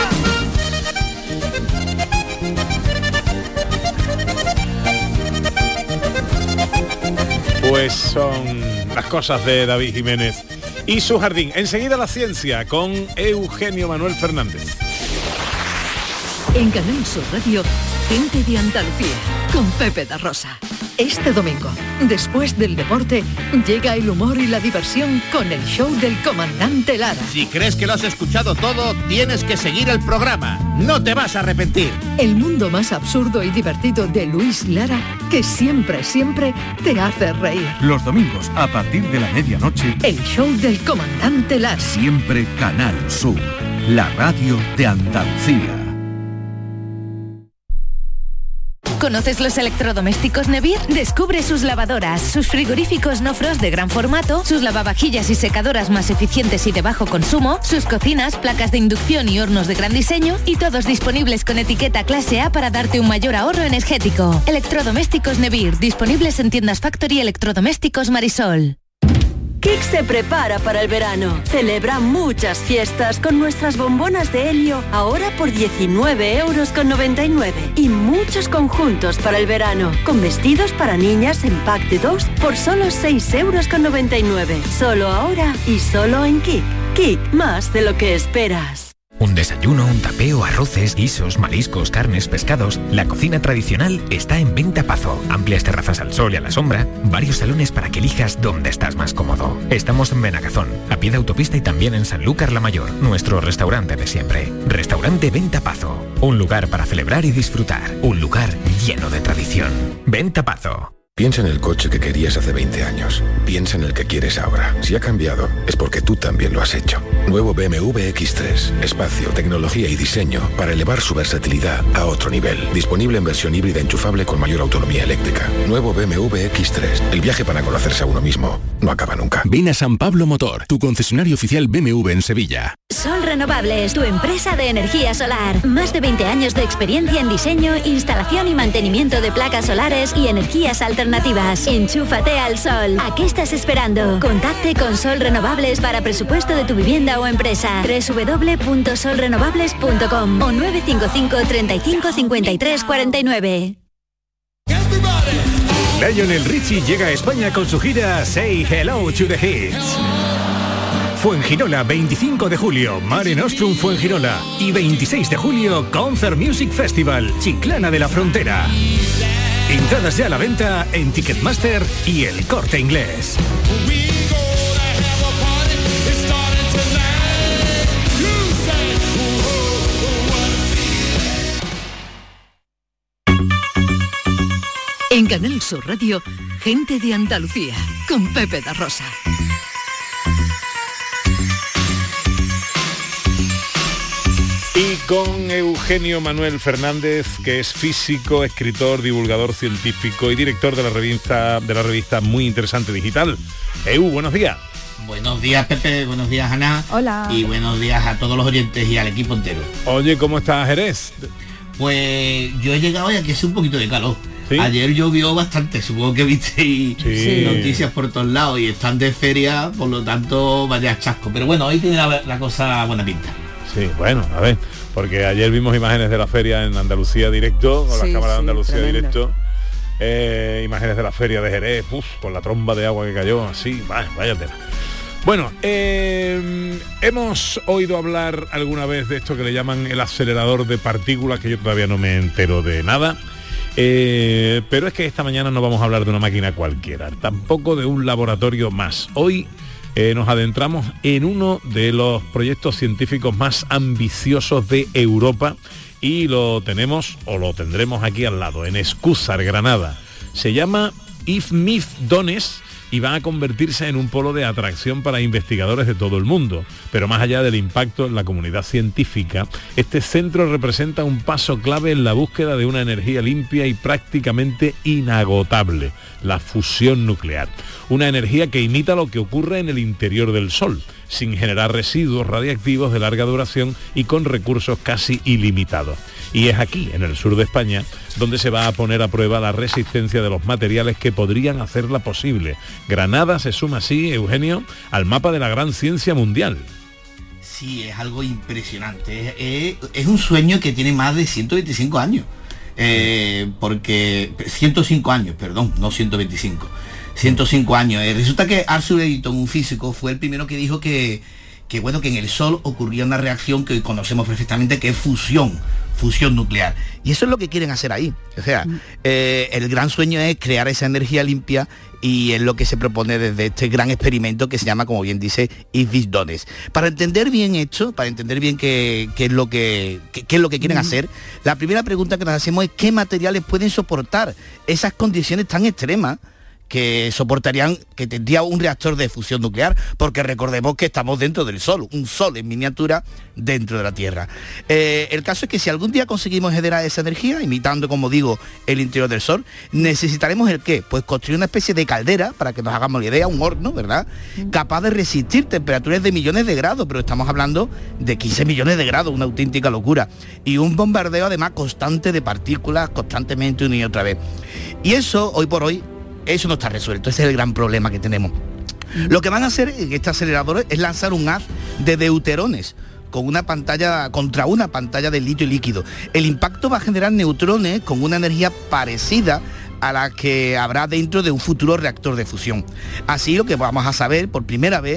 Pues son las cosas de David Jiménez y su jardín. Enseguida la ciencia con Eugenio Manuel Fernández. En Canal Sur Radio, Gente de Andalucía, con Pepe da Rosa. Este domingo, después del deporte, llega el humor y la diversión con el show del comandante Lara. Si crees que lo has escuchado todo, tienes que seguir el programa. No te vas a arrepentir. El mundo más absurdo y divertido de Luis Lara, que siempre te hace reír. Los domingos, a partir de la medianoche, el show del comandante Lara. Siempre Canal Sur, la radio de Andalucía. ¿Conoces los electrodomésticos Nevir? Descubre sus lavadoras, sus frigoríficos no frost de gran formato, sus lavavajillas y secadoras más eficientes y de bajo consumo, sus cocinas, placas de inducción y hornos de gran diseño, y todos disponibles con etiqueta clase A para darte un mayor ahorro energético. Electrodomésticos Nevir, disponibles en tiendas Factory Electrodomésticos Marisol. Kik se prepara para el verano. Celebra muchas fiestas con nuestras bombonas de helio, ahora por 19,99 €. Y muchos conjuntos para el verano, con vestidos para niñas en pack de 2 por solo 6,99 €. Solo ahora y solo en Kik. Kik, más de lo que esperas. Un desayuno, un tapeo, arroces, guisos, mariscos, carnes, pescados. La cocina tradicional está en Venta Pazo. Amplias terrazas al sol y a la sombra. Varios salones para que elijas dónde estás más cómodo. Estamos en Benagazón, a pie de autopista y también en Sanlúcar la Mayor, nuestro restaurante de siempre. Restaurante Venta Pazo. Un lugar para celebrar y disfrutar. Un lugar lleno de tradición. Venta Pazo. Piensa en el coche que querías hace 20 años. Piensa en el que quieres ahora. Si ha cambiado, es porque tú también lo has hecho. Nuevo BMW X3. Espacio, tecnología y diseño para elevar su versatilidad a otro nivel. Disponible en versión híbrida enchufable con mayor autonomía eléctrica. Nuevo BMW X3. El viaje para conocerse a uno mismo no acaba nunca. Ven a San Pablo Motor, tu concesionario oficial BMW en Sevilla. Sol Renovables, tu empresa de energía solar. Más de 20 años de experiencia en diseño, instalación y mantenimiento de placas solares y energías alternativas. Enchúfate al sol. ¿A qué estás esperando? Contacte con Sol Renovables para presupuesto de tu vivienda o empresa. www.solrenovables.com o 955 35 53 49. Lionel Richie llega a España con su gira Say Hello to the Hits. Fuengirola, 25 de julio, Mare Nostrum Fuengirola. Y 26 de julio, Concert Music Festival, Chiclana de la Frontera. Entradas ya a la venta en Ticketmaster y El Corte Inglés. En Canal Sur Radio, Gente de Andalucía, con Pepe da Rosa. Y con Eugenio Manuel Fernández, que es físico, escritor, divulgador científico y director de la revista Muy Interesante Digital. Buenos días. Buenos días, Pepe, buenos días, Ana. Hola. Y buenos días a todos los oyentes y al equipo entero. Oye, ¿cómo estás, Jerez? Pues yo he llegado y aquí hace un poquito de calor. ¿Sí? Ayer llovió bastante, supongo que visteis noticias por todos lados y están de feria, por lo tanto vaya chasco. Pero bueno, hoy tiene la cosa buena pinta. Sí, bueno, a ver, porque ayer vimos imágenes de la feria en Andalucía Directo, con las cámaras de Andalucía Directo, imágenes de la feria de Jerez, con la tromba de agua que cayó, así, vaya tela. Bueno, hemos oído hablar alguna vez de esto que le llaman el acelerador de partículas, que yo todavía no me entero de nada, pero es que esta mañana no vamos a hablar de una máquina cualquiera, tampoco de un laboratorio más. Hoy nos adentramos en uno de los proyectos científicos más ambiciosos de Europa y lo tendremos aquí al lado, en Escúzar, Granada. Se llama IFMIF Dones y va a convertirse en un polo de atracción para investigadores de todo el mundo. Pero más allá del impacto en la comunidad científica, este centro representa un paso clave en la búsqueda de una energía limpia y prácticamente inagotable, la fusión nuclear. Una energía que imita lo que ocurre en el interior del Sol, sin generar residuos radiactivos de larga duración y con recursos casi ilimitados. Y es aquí, en el sur de España, donde se va a poner a prueba la resistencia de los materiales que podrían hacerla posible. Granada se suma así, Eugenio, al mapa de la gran ciencia mundial. Sí, es algo impresionante. Es un sueño que tiene más de 125 años. Porque 105 años, perdón, no 125. 105 años. Resulta que Arthur Eddington, un físico, fue el primero que dijo que en el Sol ocurría una reacción que hoy conocemos perfectamente, que es fusión nuclear. Y eso es lo que quieren hacer ahí. O sea, el gran sueño es crear esa energía limpia y es lo que se propone desde este gran experimento que se llama, como bien dice, IFMIF Dones. Para entender bien esto, para entender bien qué es lo que quieren hacer, la primera pregunta que nos hacemos es qué materiales pueden soportar esas condiciones tan extremas que tendría un reactor de fusión nuclear, porque recordemos que estamos dentro del Sol, un Sol en miniatura dentro de la Tierra. El caso es que si algún día conseguimos generar esa energía, imitando, como digo, el interior del Sol, necesitaremos ¿el qué? Pues construir una especie de caldera, para que nos hagamos la idea, un horno, ¿verdad? Capaz de resistir temperaturas de millones de grados, pero estamos hablando de 15 millones de grados, una auténtica locura. Y un bombardeo además constante de partículas, constantemente una y otra vez. Y eso, hoy por hoy, eso no está resuelto, ese es el gran problema que tenemos. Lo que van a hacer este acelerador es lanzar un haz de deuterones contra una pantalla de litio líquido. El impacto va a generar neutrones con una energía parecida a la que habrá dentro de un futuro reactor de fusión. Así lo que vamos a saber por primera vez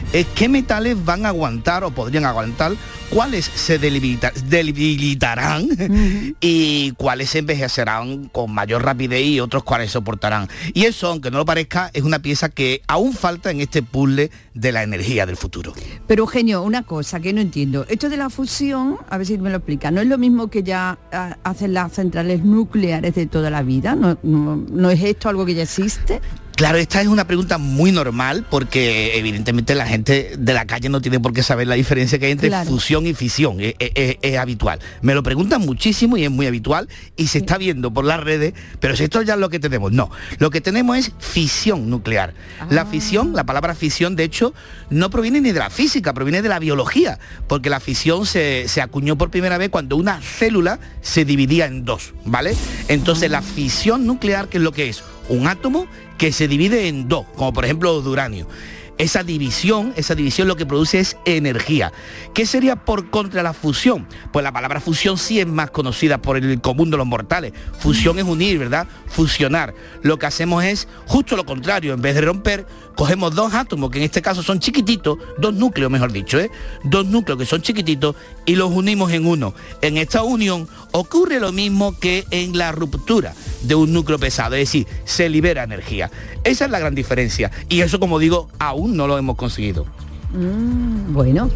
qué metales van a aguantar o podrían aguantar, cuáles se debilitarán y cuáles se envejecerán con mayor rapidez y otros cuáles soportarán. Y eso, aunque no lo parezca, es una pieza que aún falta en este puzzle de la energía del futuro. Pero Eugenio, una cosa que no entiendo. Esto de la fusión, a ver si me lo explica, ¿no es lo mismo que ya hacen las centrales nucleares de toda la vida? ¿No es esto algo que ya existe? Claro, esta es una pregunta muy normal porque evidentemente la gente de la calle no tiene por qué saber la diferencia que hay entre fusión y fisión, es habitual. Me lo preguntan muchísimo y es muy habitual y se está viendo por las redes, pero si esto ya es lo que tenemos, no. Lo que tenemos es fisión nuclear. La fisión, la palabra fisión, de hecho, no proviene ni de la física, proviene de la biología, porque la fisión se acuñó por primera vez cuando una célula se dividía en dos, ¿vale? Entonces la fisión nuclear, ¿qué es lo que es? Un átomo que se divide en dos, como por ejemplo los de uranio. Esa división lo que produce es energía. ¿Qué sería por contra la fusión? Pues la palabra fusión sí es más conocida por el común de los mortales. Fusión es unir, ¿verdad? Fusionar. Lo que hacemos es justo lo contrario. En vez de romper, cogemos dos átomos, que en este caso son chiquititos, dos núcleos, mejor dicho, dos núcleos que son chiquititos, y los unimos en uno. En esta unión ocurre lo mismo que en la ruptura de un núcleo pesado, es decir, se libera energía. Esa es la gran diferencia. Y eso, como digo, aún no lo hemos conseguido. Bueno,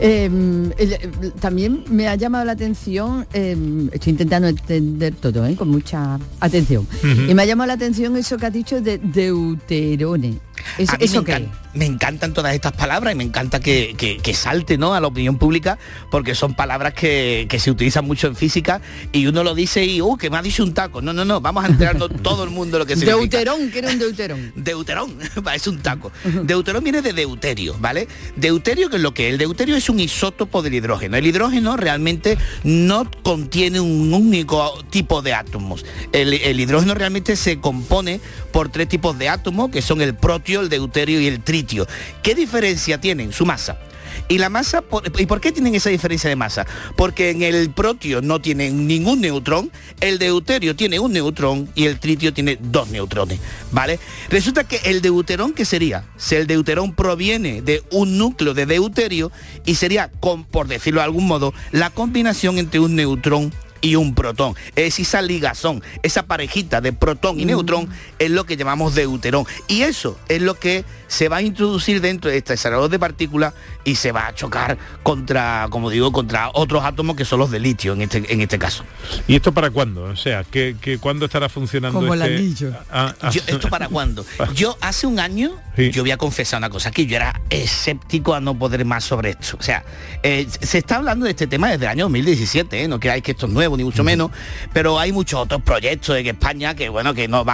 también me ha llamado la atención, estoy intentando entender todo con mucha atención, y me ha llamado la atención eso que has dicho de deuterone. ¿Eso qué? Me encantan todas estas palabras y me encanta que salte, ¿no?, a la opinión pública, porque son palabras que se utilizan mucho en física y uno lo dice y que me ha dicho un taco. No, vamos a enterarnos todo el mundo lo que significa. Deuterón, ¿qué era un deuterón? Deuterón, es un taco. Deuterón viene de deuterio, ¿vale? Deuterio, ¿qué es lo que es? El deuterio es un isótopo del hidrógeno. El hidrógeno realmente no contiene un único tipo de átomos. El hidrógeno realmente se compone por tres tipos de átomos, que son el protio, el deuterio y el tritio. ¿Qué diferencia tienen? Su masa. Y la masa, ¿y por qué tienen esa diferencia de masa? Porque en el protio no tienen ningún neutrón, el deuterio tiene un neutrón y el tritio tiene dos neutrones, ¿vale? Resulta que el deuterón, ¿qué sería? Si el deuterón proviene de un núcleo de deuterio y sería, por decirlo de algún modo, la combinación entre un neutrón y un protón. Es decir, esa ligazón, esa parejita de protón y neutrón es lo que llamamos deuterón. Y eso es lo que se va a introducir dentro de este acelerador de partículas y se va a chocar contra, como digo, contra otros átomos que son los de litio en este caso. ¿Y esto para cuándo? O sea, ¿cuándo estará funcionando? Como el anillo. ¿Esto para cuándo? Yo hace un año, yo voy a confesar una cosa, que yo era escéptico a no poder más sobre esto. O sea, se está hablando de este tema desde el año 2017, no creáis que esto es nuevo, ni mucho menos, pero hay muchos otros proyectos en España que, bueno, que no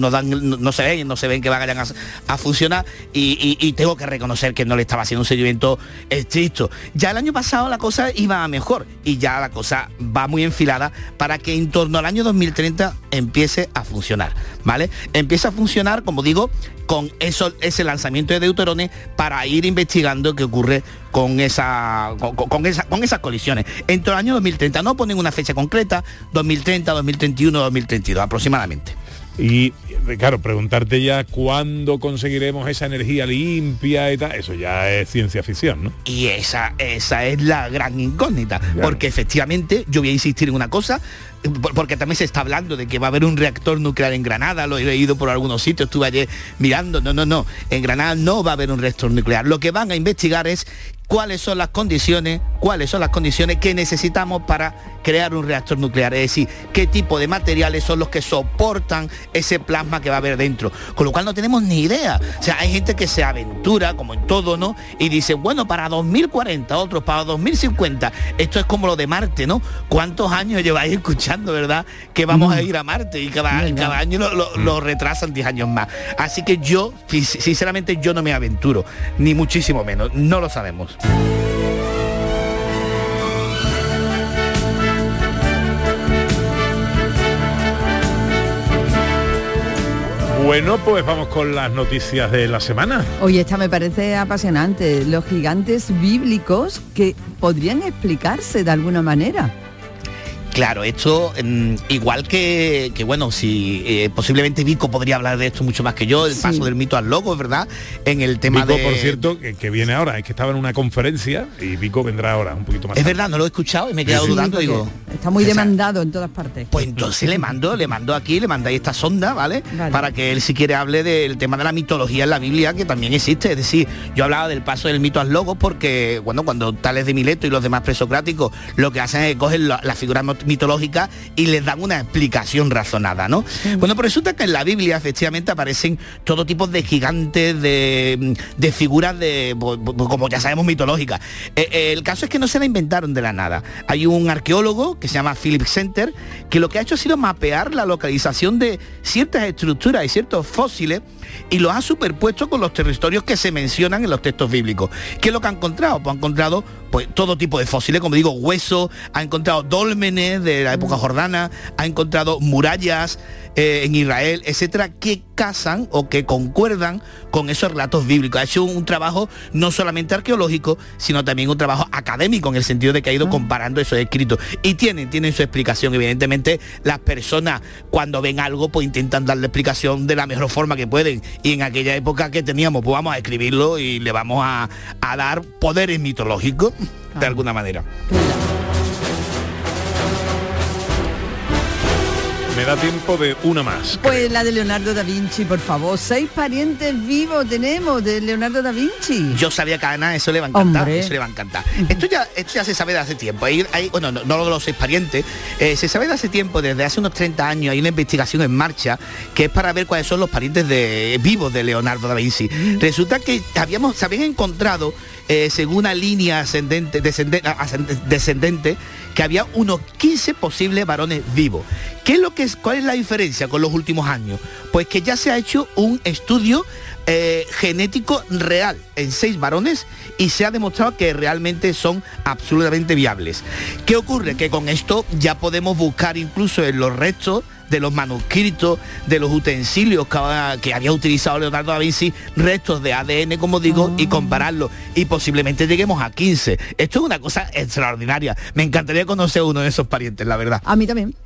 se ven que vayan a funcionar y tengo que reconocer que no le estaba haciendo un seguimiento estricto. Ya el año pasado la cosa iba a mejor y ya la cosa va muy enfilada para que en torno al año 2030 empiece a funcionar, ¿vale? Empieza a funcionar, como digo, con ese lanzamiento de deuterones para ir investigando qué ocurre con esas colisiones. Entre el año 2030, no ponen una fecha concreta, 2030, 2031, 2032 aproximadamente. Y claro, preguntarte ya cuándo conseguiremos esa energía limpia y tal, eso ya es ciencia ficción, ¿no? Y esa es la gran incógnita, claro. Porque efectivamente yo voy a insistir en una cosa, porque también se está hablando de que va a haber un reactor nuclear en Granada, lo he leído por algunos sitios, estuve ayer mirando, no, en Granada no va a haber un reactor nuclear. Lo que van a investigar es cuáles son las condiciones que necesitamos para crear un reactor nuclear, es decir, qué tipo de materiales son los que soportan ese plasma que va a haber dentro, con lo cual no tenemos ni idea. O sea, hay gente que se aventura, como en todo, ¿no?, y dice, bueno, para 2040, otros para 2050, esto es como lo de Marte, ¿no? ¿Cuántos años lleváis escuchando, verdad, que vamos a ir a Marte y cada año lo retrasan 10 años más? Así que yo, sinceramente, yo no me aventuro, ni muchísimo menos, no lo sabemos. Bueno, pues vamos con las noticias de la semana. Oye, esta me parece apasionante. Los gigantes bíblicos que podrían explicarse de alguna manera. Claro, esto igual que bueno, si posiblemente Vico podría hablar de esto mucho más que yo, el paso del mito al logo, ¿verdad? En el tema Vico, de... por cierto, que viene ahora, es que estaba en una conferencia y Vico vendrá ahora, un poquito más Es tarde. verdad, no lo he escuchado y me he quedado dudando, digo... Está muy demandado en todas partes. Pues entonces le mando aquí, le mandáis esta sonda, ¿vale? Para que él si quiere hable del tema de la mitología en la Biblia, que también existe. Es decir, yo hablaba del paso del mito al logos porque, bueno, cuando Tales de Mileto y los demás presocráticos lo que hacen es cogen las figuras mitológicas y les dan una explicación razonada, ¿no? Bueno, pues resulta que en la Biblia efectivamente aparecen todo tipo de gigantes, de figuras como ya sabemos, mitológicas. El caso es que no se la inventaron de la nada. Hay un arqueólogo que se llama Philip Center, que lo que ha hecho ha sido mapear la localización de ciertas estructuras y ciertos fósiles y los ha superpuesto con los territorios que se mencionan en los textos bíblicos. ¿Qué es lo que ha encontrado? Pues ha encontrado pues todo tipo de fósiles, como digo, huesos, ha encontrado dólmenes de la época jordana, ha encontrado murallas en Israel, etcétera, que casan o que concuerdan con esos relatos bíblicos. Ha hecho un trabajo no solamente arqueológico, sino también un trabajo académico, en el sentido de que ha ido comparando esos escritos. Y tienen su explicación. Evidentemente, las personas cuando ven algo, pues intentan darle explicación de la mejor forma que pueden. Y en aquella época que teníamos, pues vamos a escribirlo y le vamos a dar poderes mitológicos, de alguna manera. Me da tiempo de una más. Pues la de Leonardo da Vinci, por favor. 6 parientes vivos tenemos de Leonardo da Vinci. Yo sabía que a Ana eso le va a encantar. Hombre. Eso le va a encantar. Esto ya se sabe de hace tiempo. Bueno, no lo de los 6 parientes. Se sabe de hace tiempo, desde hace unos 30 años, hay una investigación en marcha que es para ver cuáles son los parientes vivos de Leonardo da Vinci. Resulta que se habían encontrado, según una línea descendente, que había unos 15 posibles varones vivos. ¿Cuál es la diferencia con los últimos años? Pues que ya se ha hecho un estudio genético real en 6 varones y se ha demostrado que realmente son absolutamente viables. ¿Qué ocurre? Que con esto ya podemos buscar incluso en los restos de los manuscritos, de los utensilios que había utilizado Leonardo da Vinci, restos de ADN, como digo, y compararlos. Y posiblemente lleguemos a 15. Esto es una cosa extraordinaria. Me encantaría conocer uno de esos parientes, la verdad. A mí también.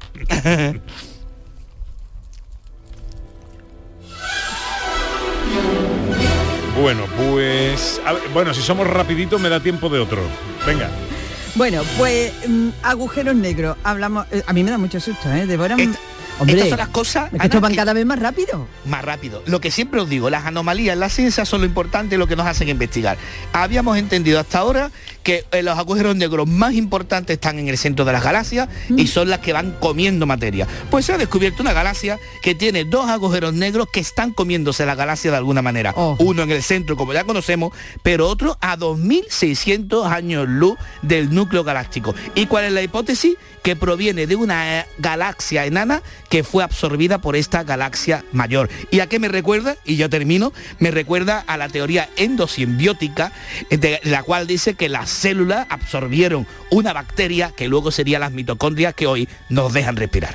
Bueno, pues... bueno, si somos rapiditos me da tiempo de otro. Venga. Bueno, pues agujeros negros. Hablamos... a mí me da mucho susto, devoran... Hombre, estas son las cosas, es que esto van cada vez más rápido. Más rápido. Lo que siempre os digo, las anomalías en la ciencia son lo importante y lo que nos hacen investigar. Habíamos entendido hasta ahora que los agujeros negros más importantes están en el centro de las galaxias y son las que van comiendo materia. Pues se ha descubierto una galaxia que tiene 2 agujeros negros que están comiéndose la galaxia de alguna manera. Uno en el centro, como ya conocemos, pero otro a 2.600 años luz del núcleo galáctico. ¿Y cuál es la hipótesis? Que proviene de una galaxia enana que fue absorbida por esta galaxia mayor. ¿Y a qué me recuerda? Y yo termino. Me recuerda a la teoría endosimbiótica, de la cual dice que las células absorbieron una bacteria que luego serían las mitocondrias que hoy nos dejan respirar.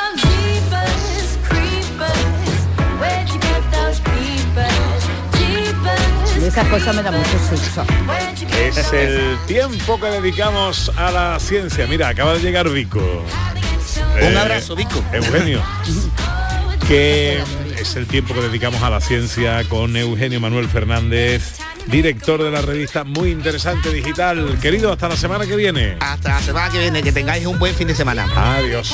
Esas cosas me dan mucho susto. Es el tiempo que dedicamos a la ciencia. Mira, acaba de llegar Vico. Un abrazo, Vico. Eugenio. Que es el tiempo que dedicamos a la ciencia con Eugenio Manuel Fernández, director de la revista Muy Interesante Digital. Querido, hasta la semana que viene. Hasta la semana que viene, que tengáis un buen fin de semana. Adiós.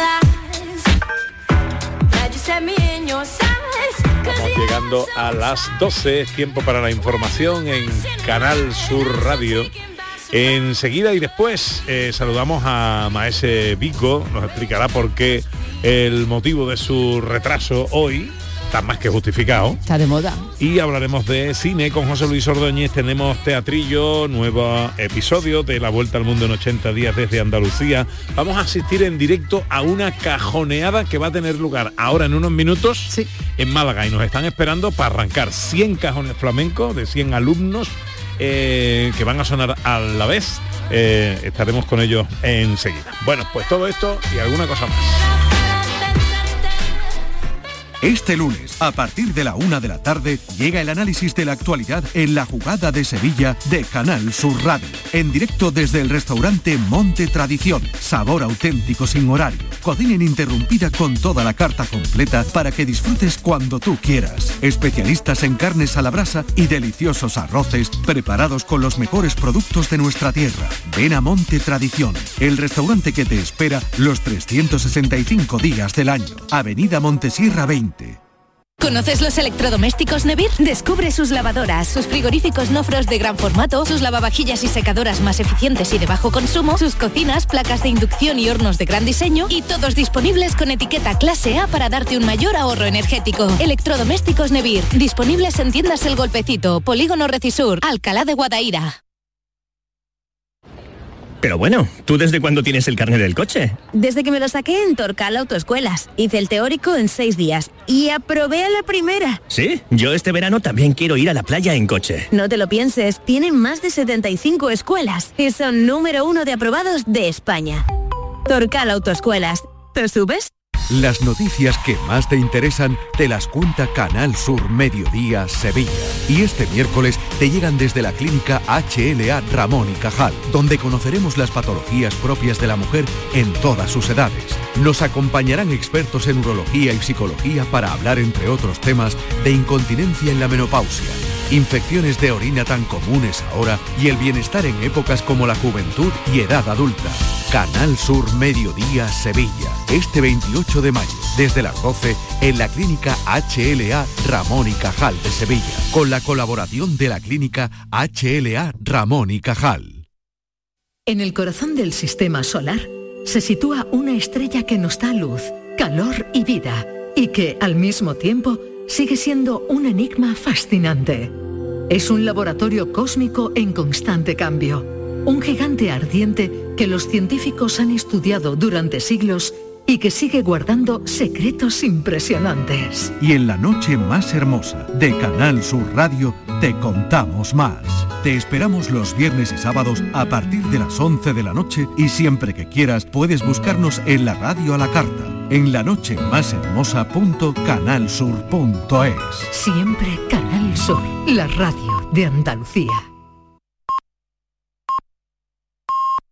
Estamos llegando a las 12, tiempo para la información en Canal Sur Radio. Enseguida y después saludamos a Maese Vico, nos explicará por qué el motivo de su retraso hoy, está más que justificado. Está de moda. Y hablaremos de cine con José Luis Ordóñez, tenemos teatrillo, nuevo episodio de La Vuelta al Mundo en 80 días desde Andalucía. Vamos a asistir en directo a una cajoneada que va a tener lugar ahora en unos minutos en Málaga y nos están esperando para arrancar 100 cajones flamencos de 100 alumnos que van a sonar a la vez. Estaremos con ellos enseguida. Bueno, pues todo esto y alguna cosa más. Este lunes, a partir de la 1 de la tarde, llega el análisis de la actualidad en La Jugada de Sevilla de Canal Sur Radio. En directo desde el restaurante Monte Tradición. Sabor auténtico sin horario. Cocina ininterrumpida con toda la carta completa para que disfrutes cuando tú quieras. Especialistas en carnes a la brasa y deliciosos arroces preparados con los mejores productos de nuestra tierra. Ven a Monte Tradición, el restaurante que te espera los 365 días del año. Avenida Montesierra 20. ¿Conoces los electrodomésticos Nevir? Descubre sus lavadoras, sus frigoríficos no frost de gran formato, sus lavavajillas y secadoras más eficientes y de bajo consumo, sus cocinas, placas de inducción y hornos de gran diseño, y todos disponibles con etiqueta clase A para darte un mayor ahorro energético. Electrodomésticos Nevir, disponibles en tiendas El Golpecito, Polígono Recisur, Alcalá de Guadaira. Pero bueno, ¿tú desde cuándo tienes el carnet del coche? Desde que me lo saqué en Torcal Autoescuelas. Hice el teórico en 6 días y aprobé a la primera. ¿Sí? Yo este verano también quiero ir a la playa en coche. No te lo pienses, tienen más de 75 escuelas y son número 1 de aprobados de España. Torcal Autoescuelas. ¿Te subes? Las noticias que más te interesan te las cuenta Canal Sur Mediodía Sevilla. Y este miércoles te llegan desde la clínica HLA Ramón y Cajal, donde conoceremos las patologías propias de la mujer en todas sus edades. Nos acompañarán expertos en urología y psicología para hablar, entre otros temas, de incontinencia en la menopausia, infecciones de orina tan comunes ahora y el bienestar en épocas como la juventud y edad adulta. Canal Sur Mediodía Sevilla, este 28 de mayo, desde las 12, en la clínica HLA Ramón y Cajal de Sevilla, con la colaboración de la clínica HLA Ramón y Cajal. En el corazón del sistema solar se sitúa una estrella que nos da luz, calor y vida, y que, al mismo tiempo, sigue siendo un enigma fascinante. Es un laboratorio cósmico en constante cambio, un gigante ardiente que los científicos han estudiado durante siglos y que sigue guardando secretos impresionantes. Y en la noche más hermosa de Canal Sur Radio te contamos más. Te esperamos los viernes y sábados a partir de las 11 de la noche y siempre que quieras puedes buscarnos en la radio a la carta, en lanochemashermosa.canalsur.es. Siempre Canal Sur, la radio de Andalucía.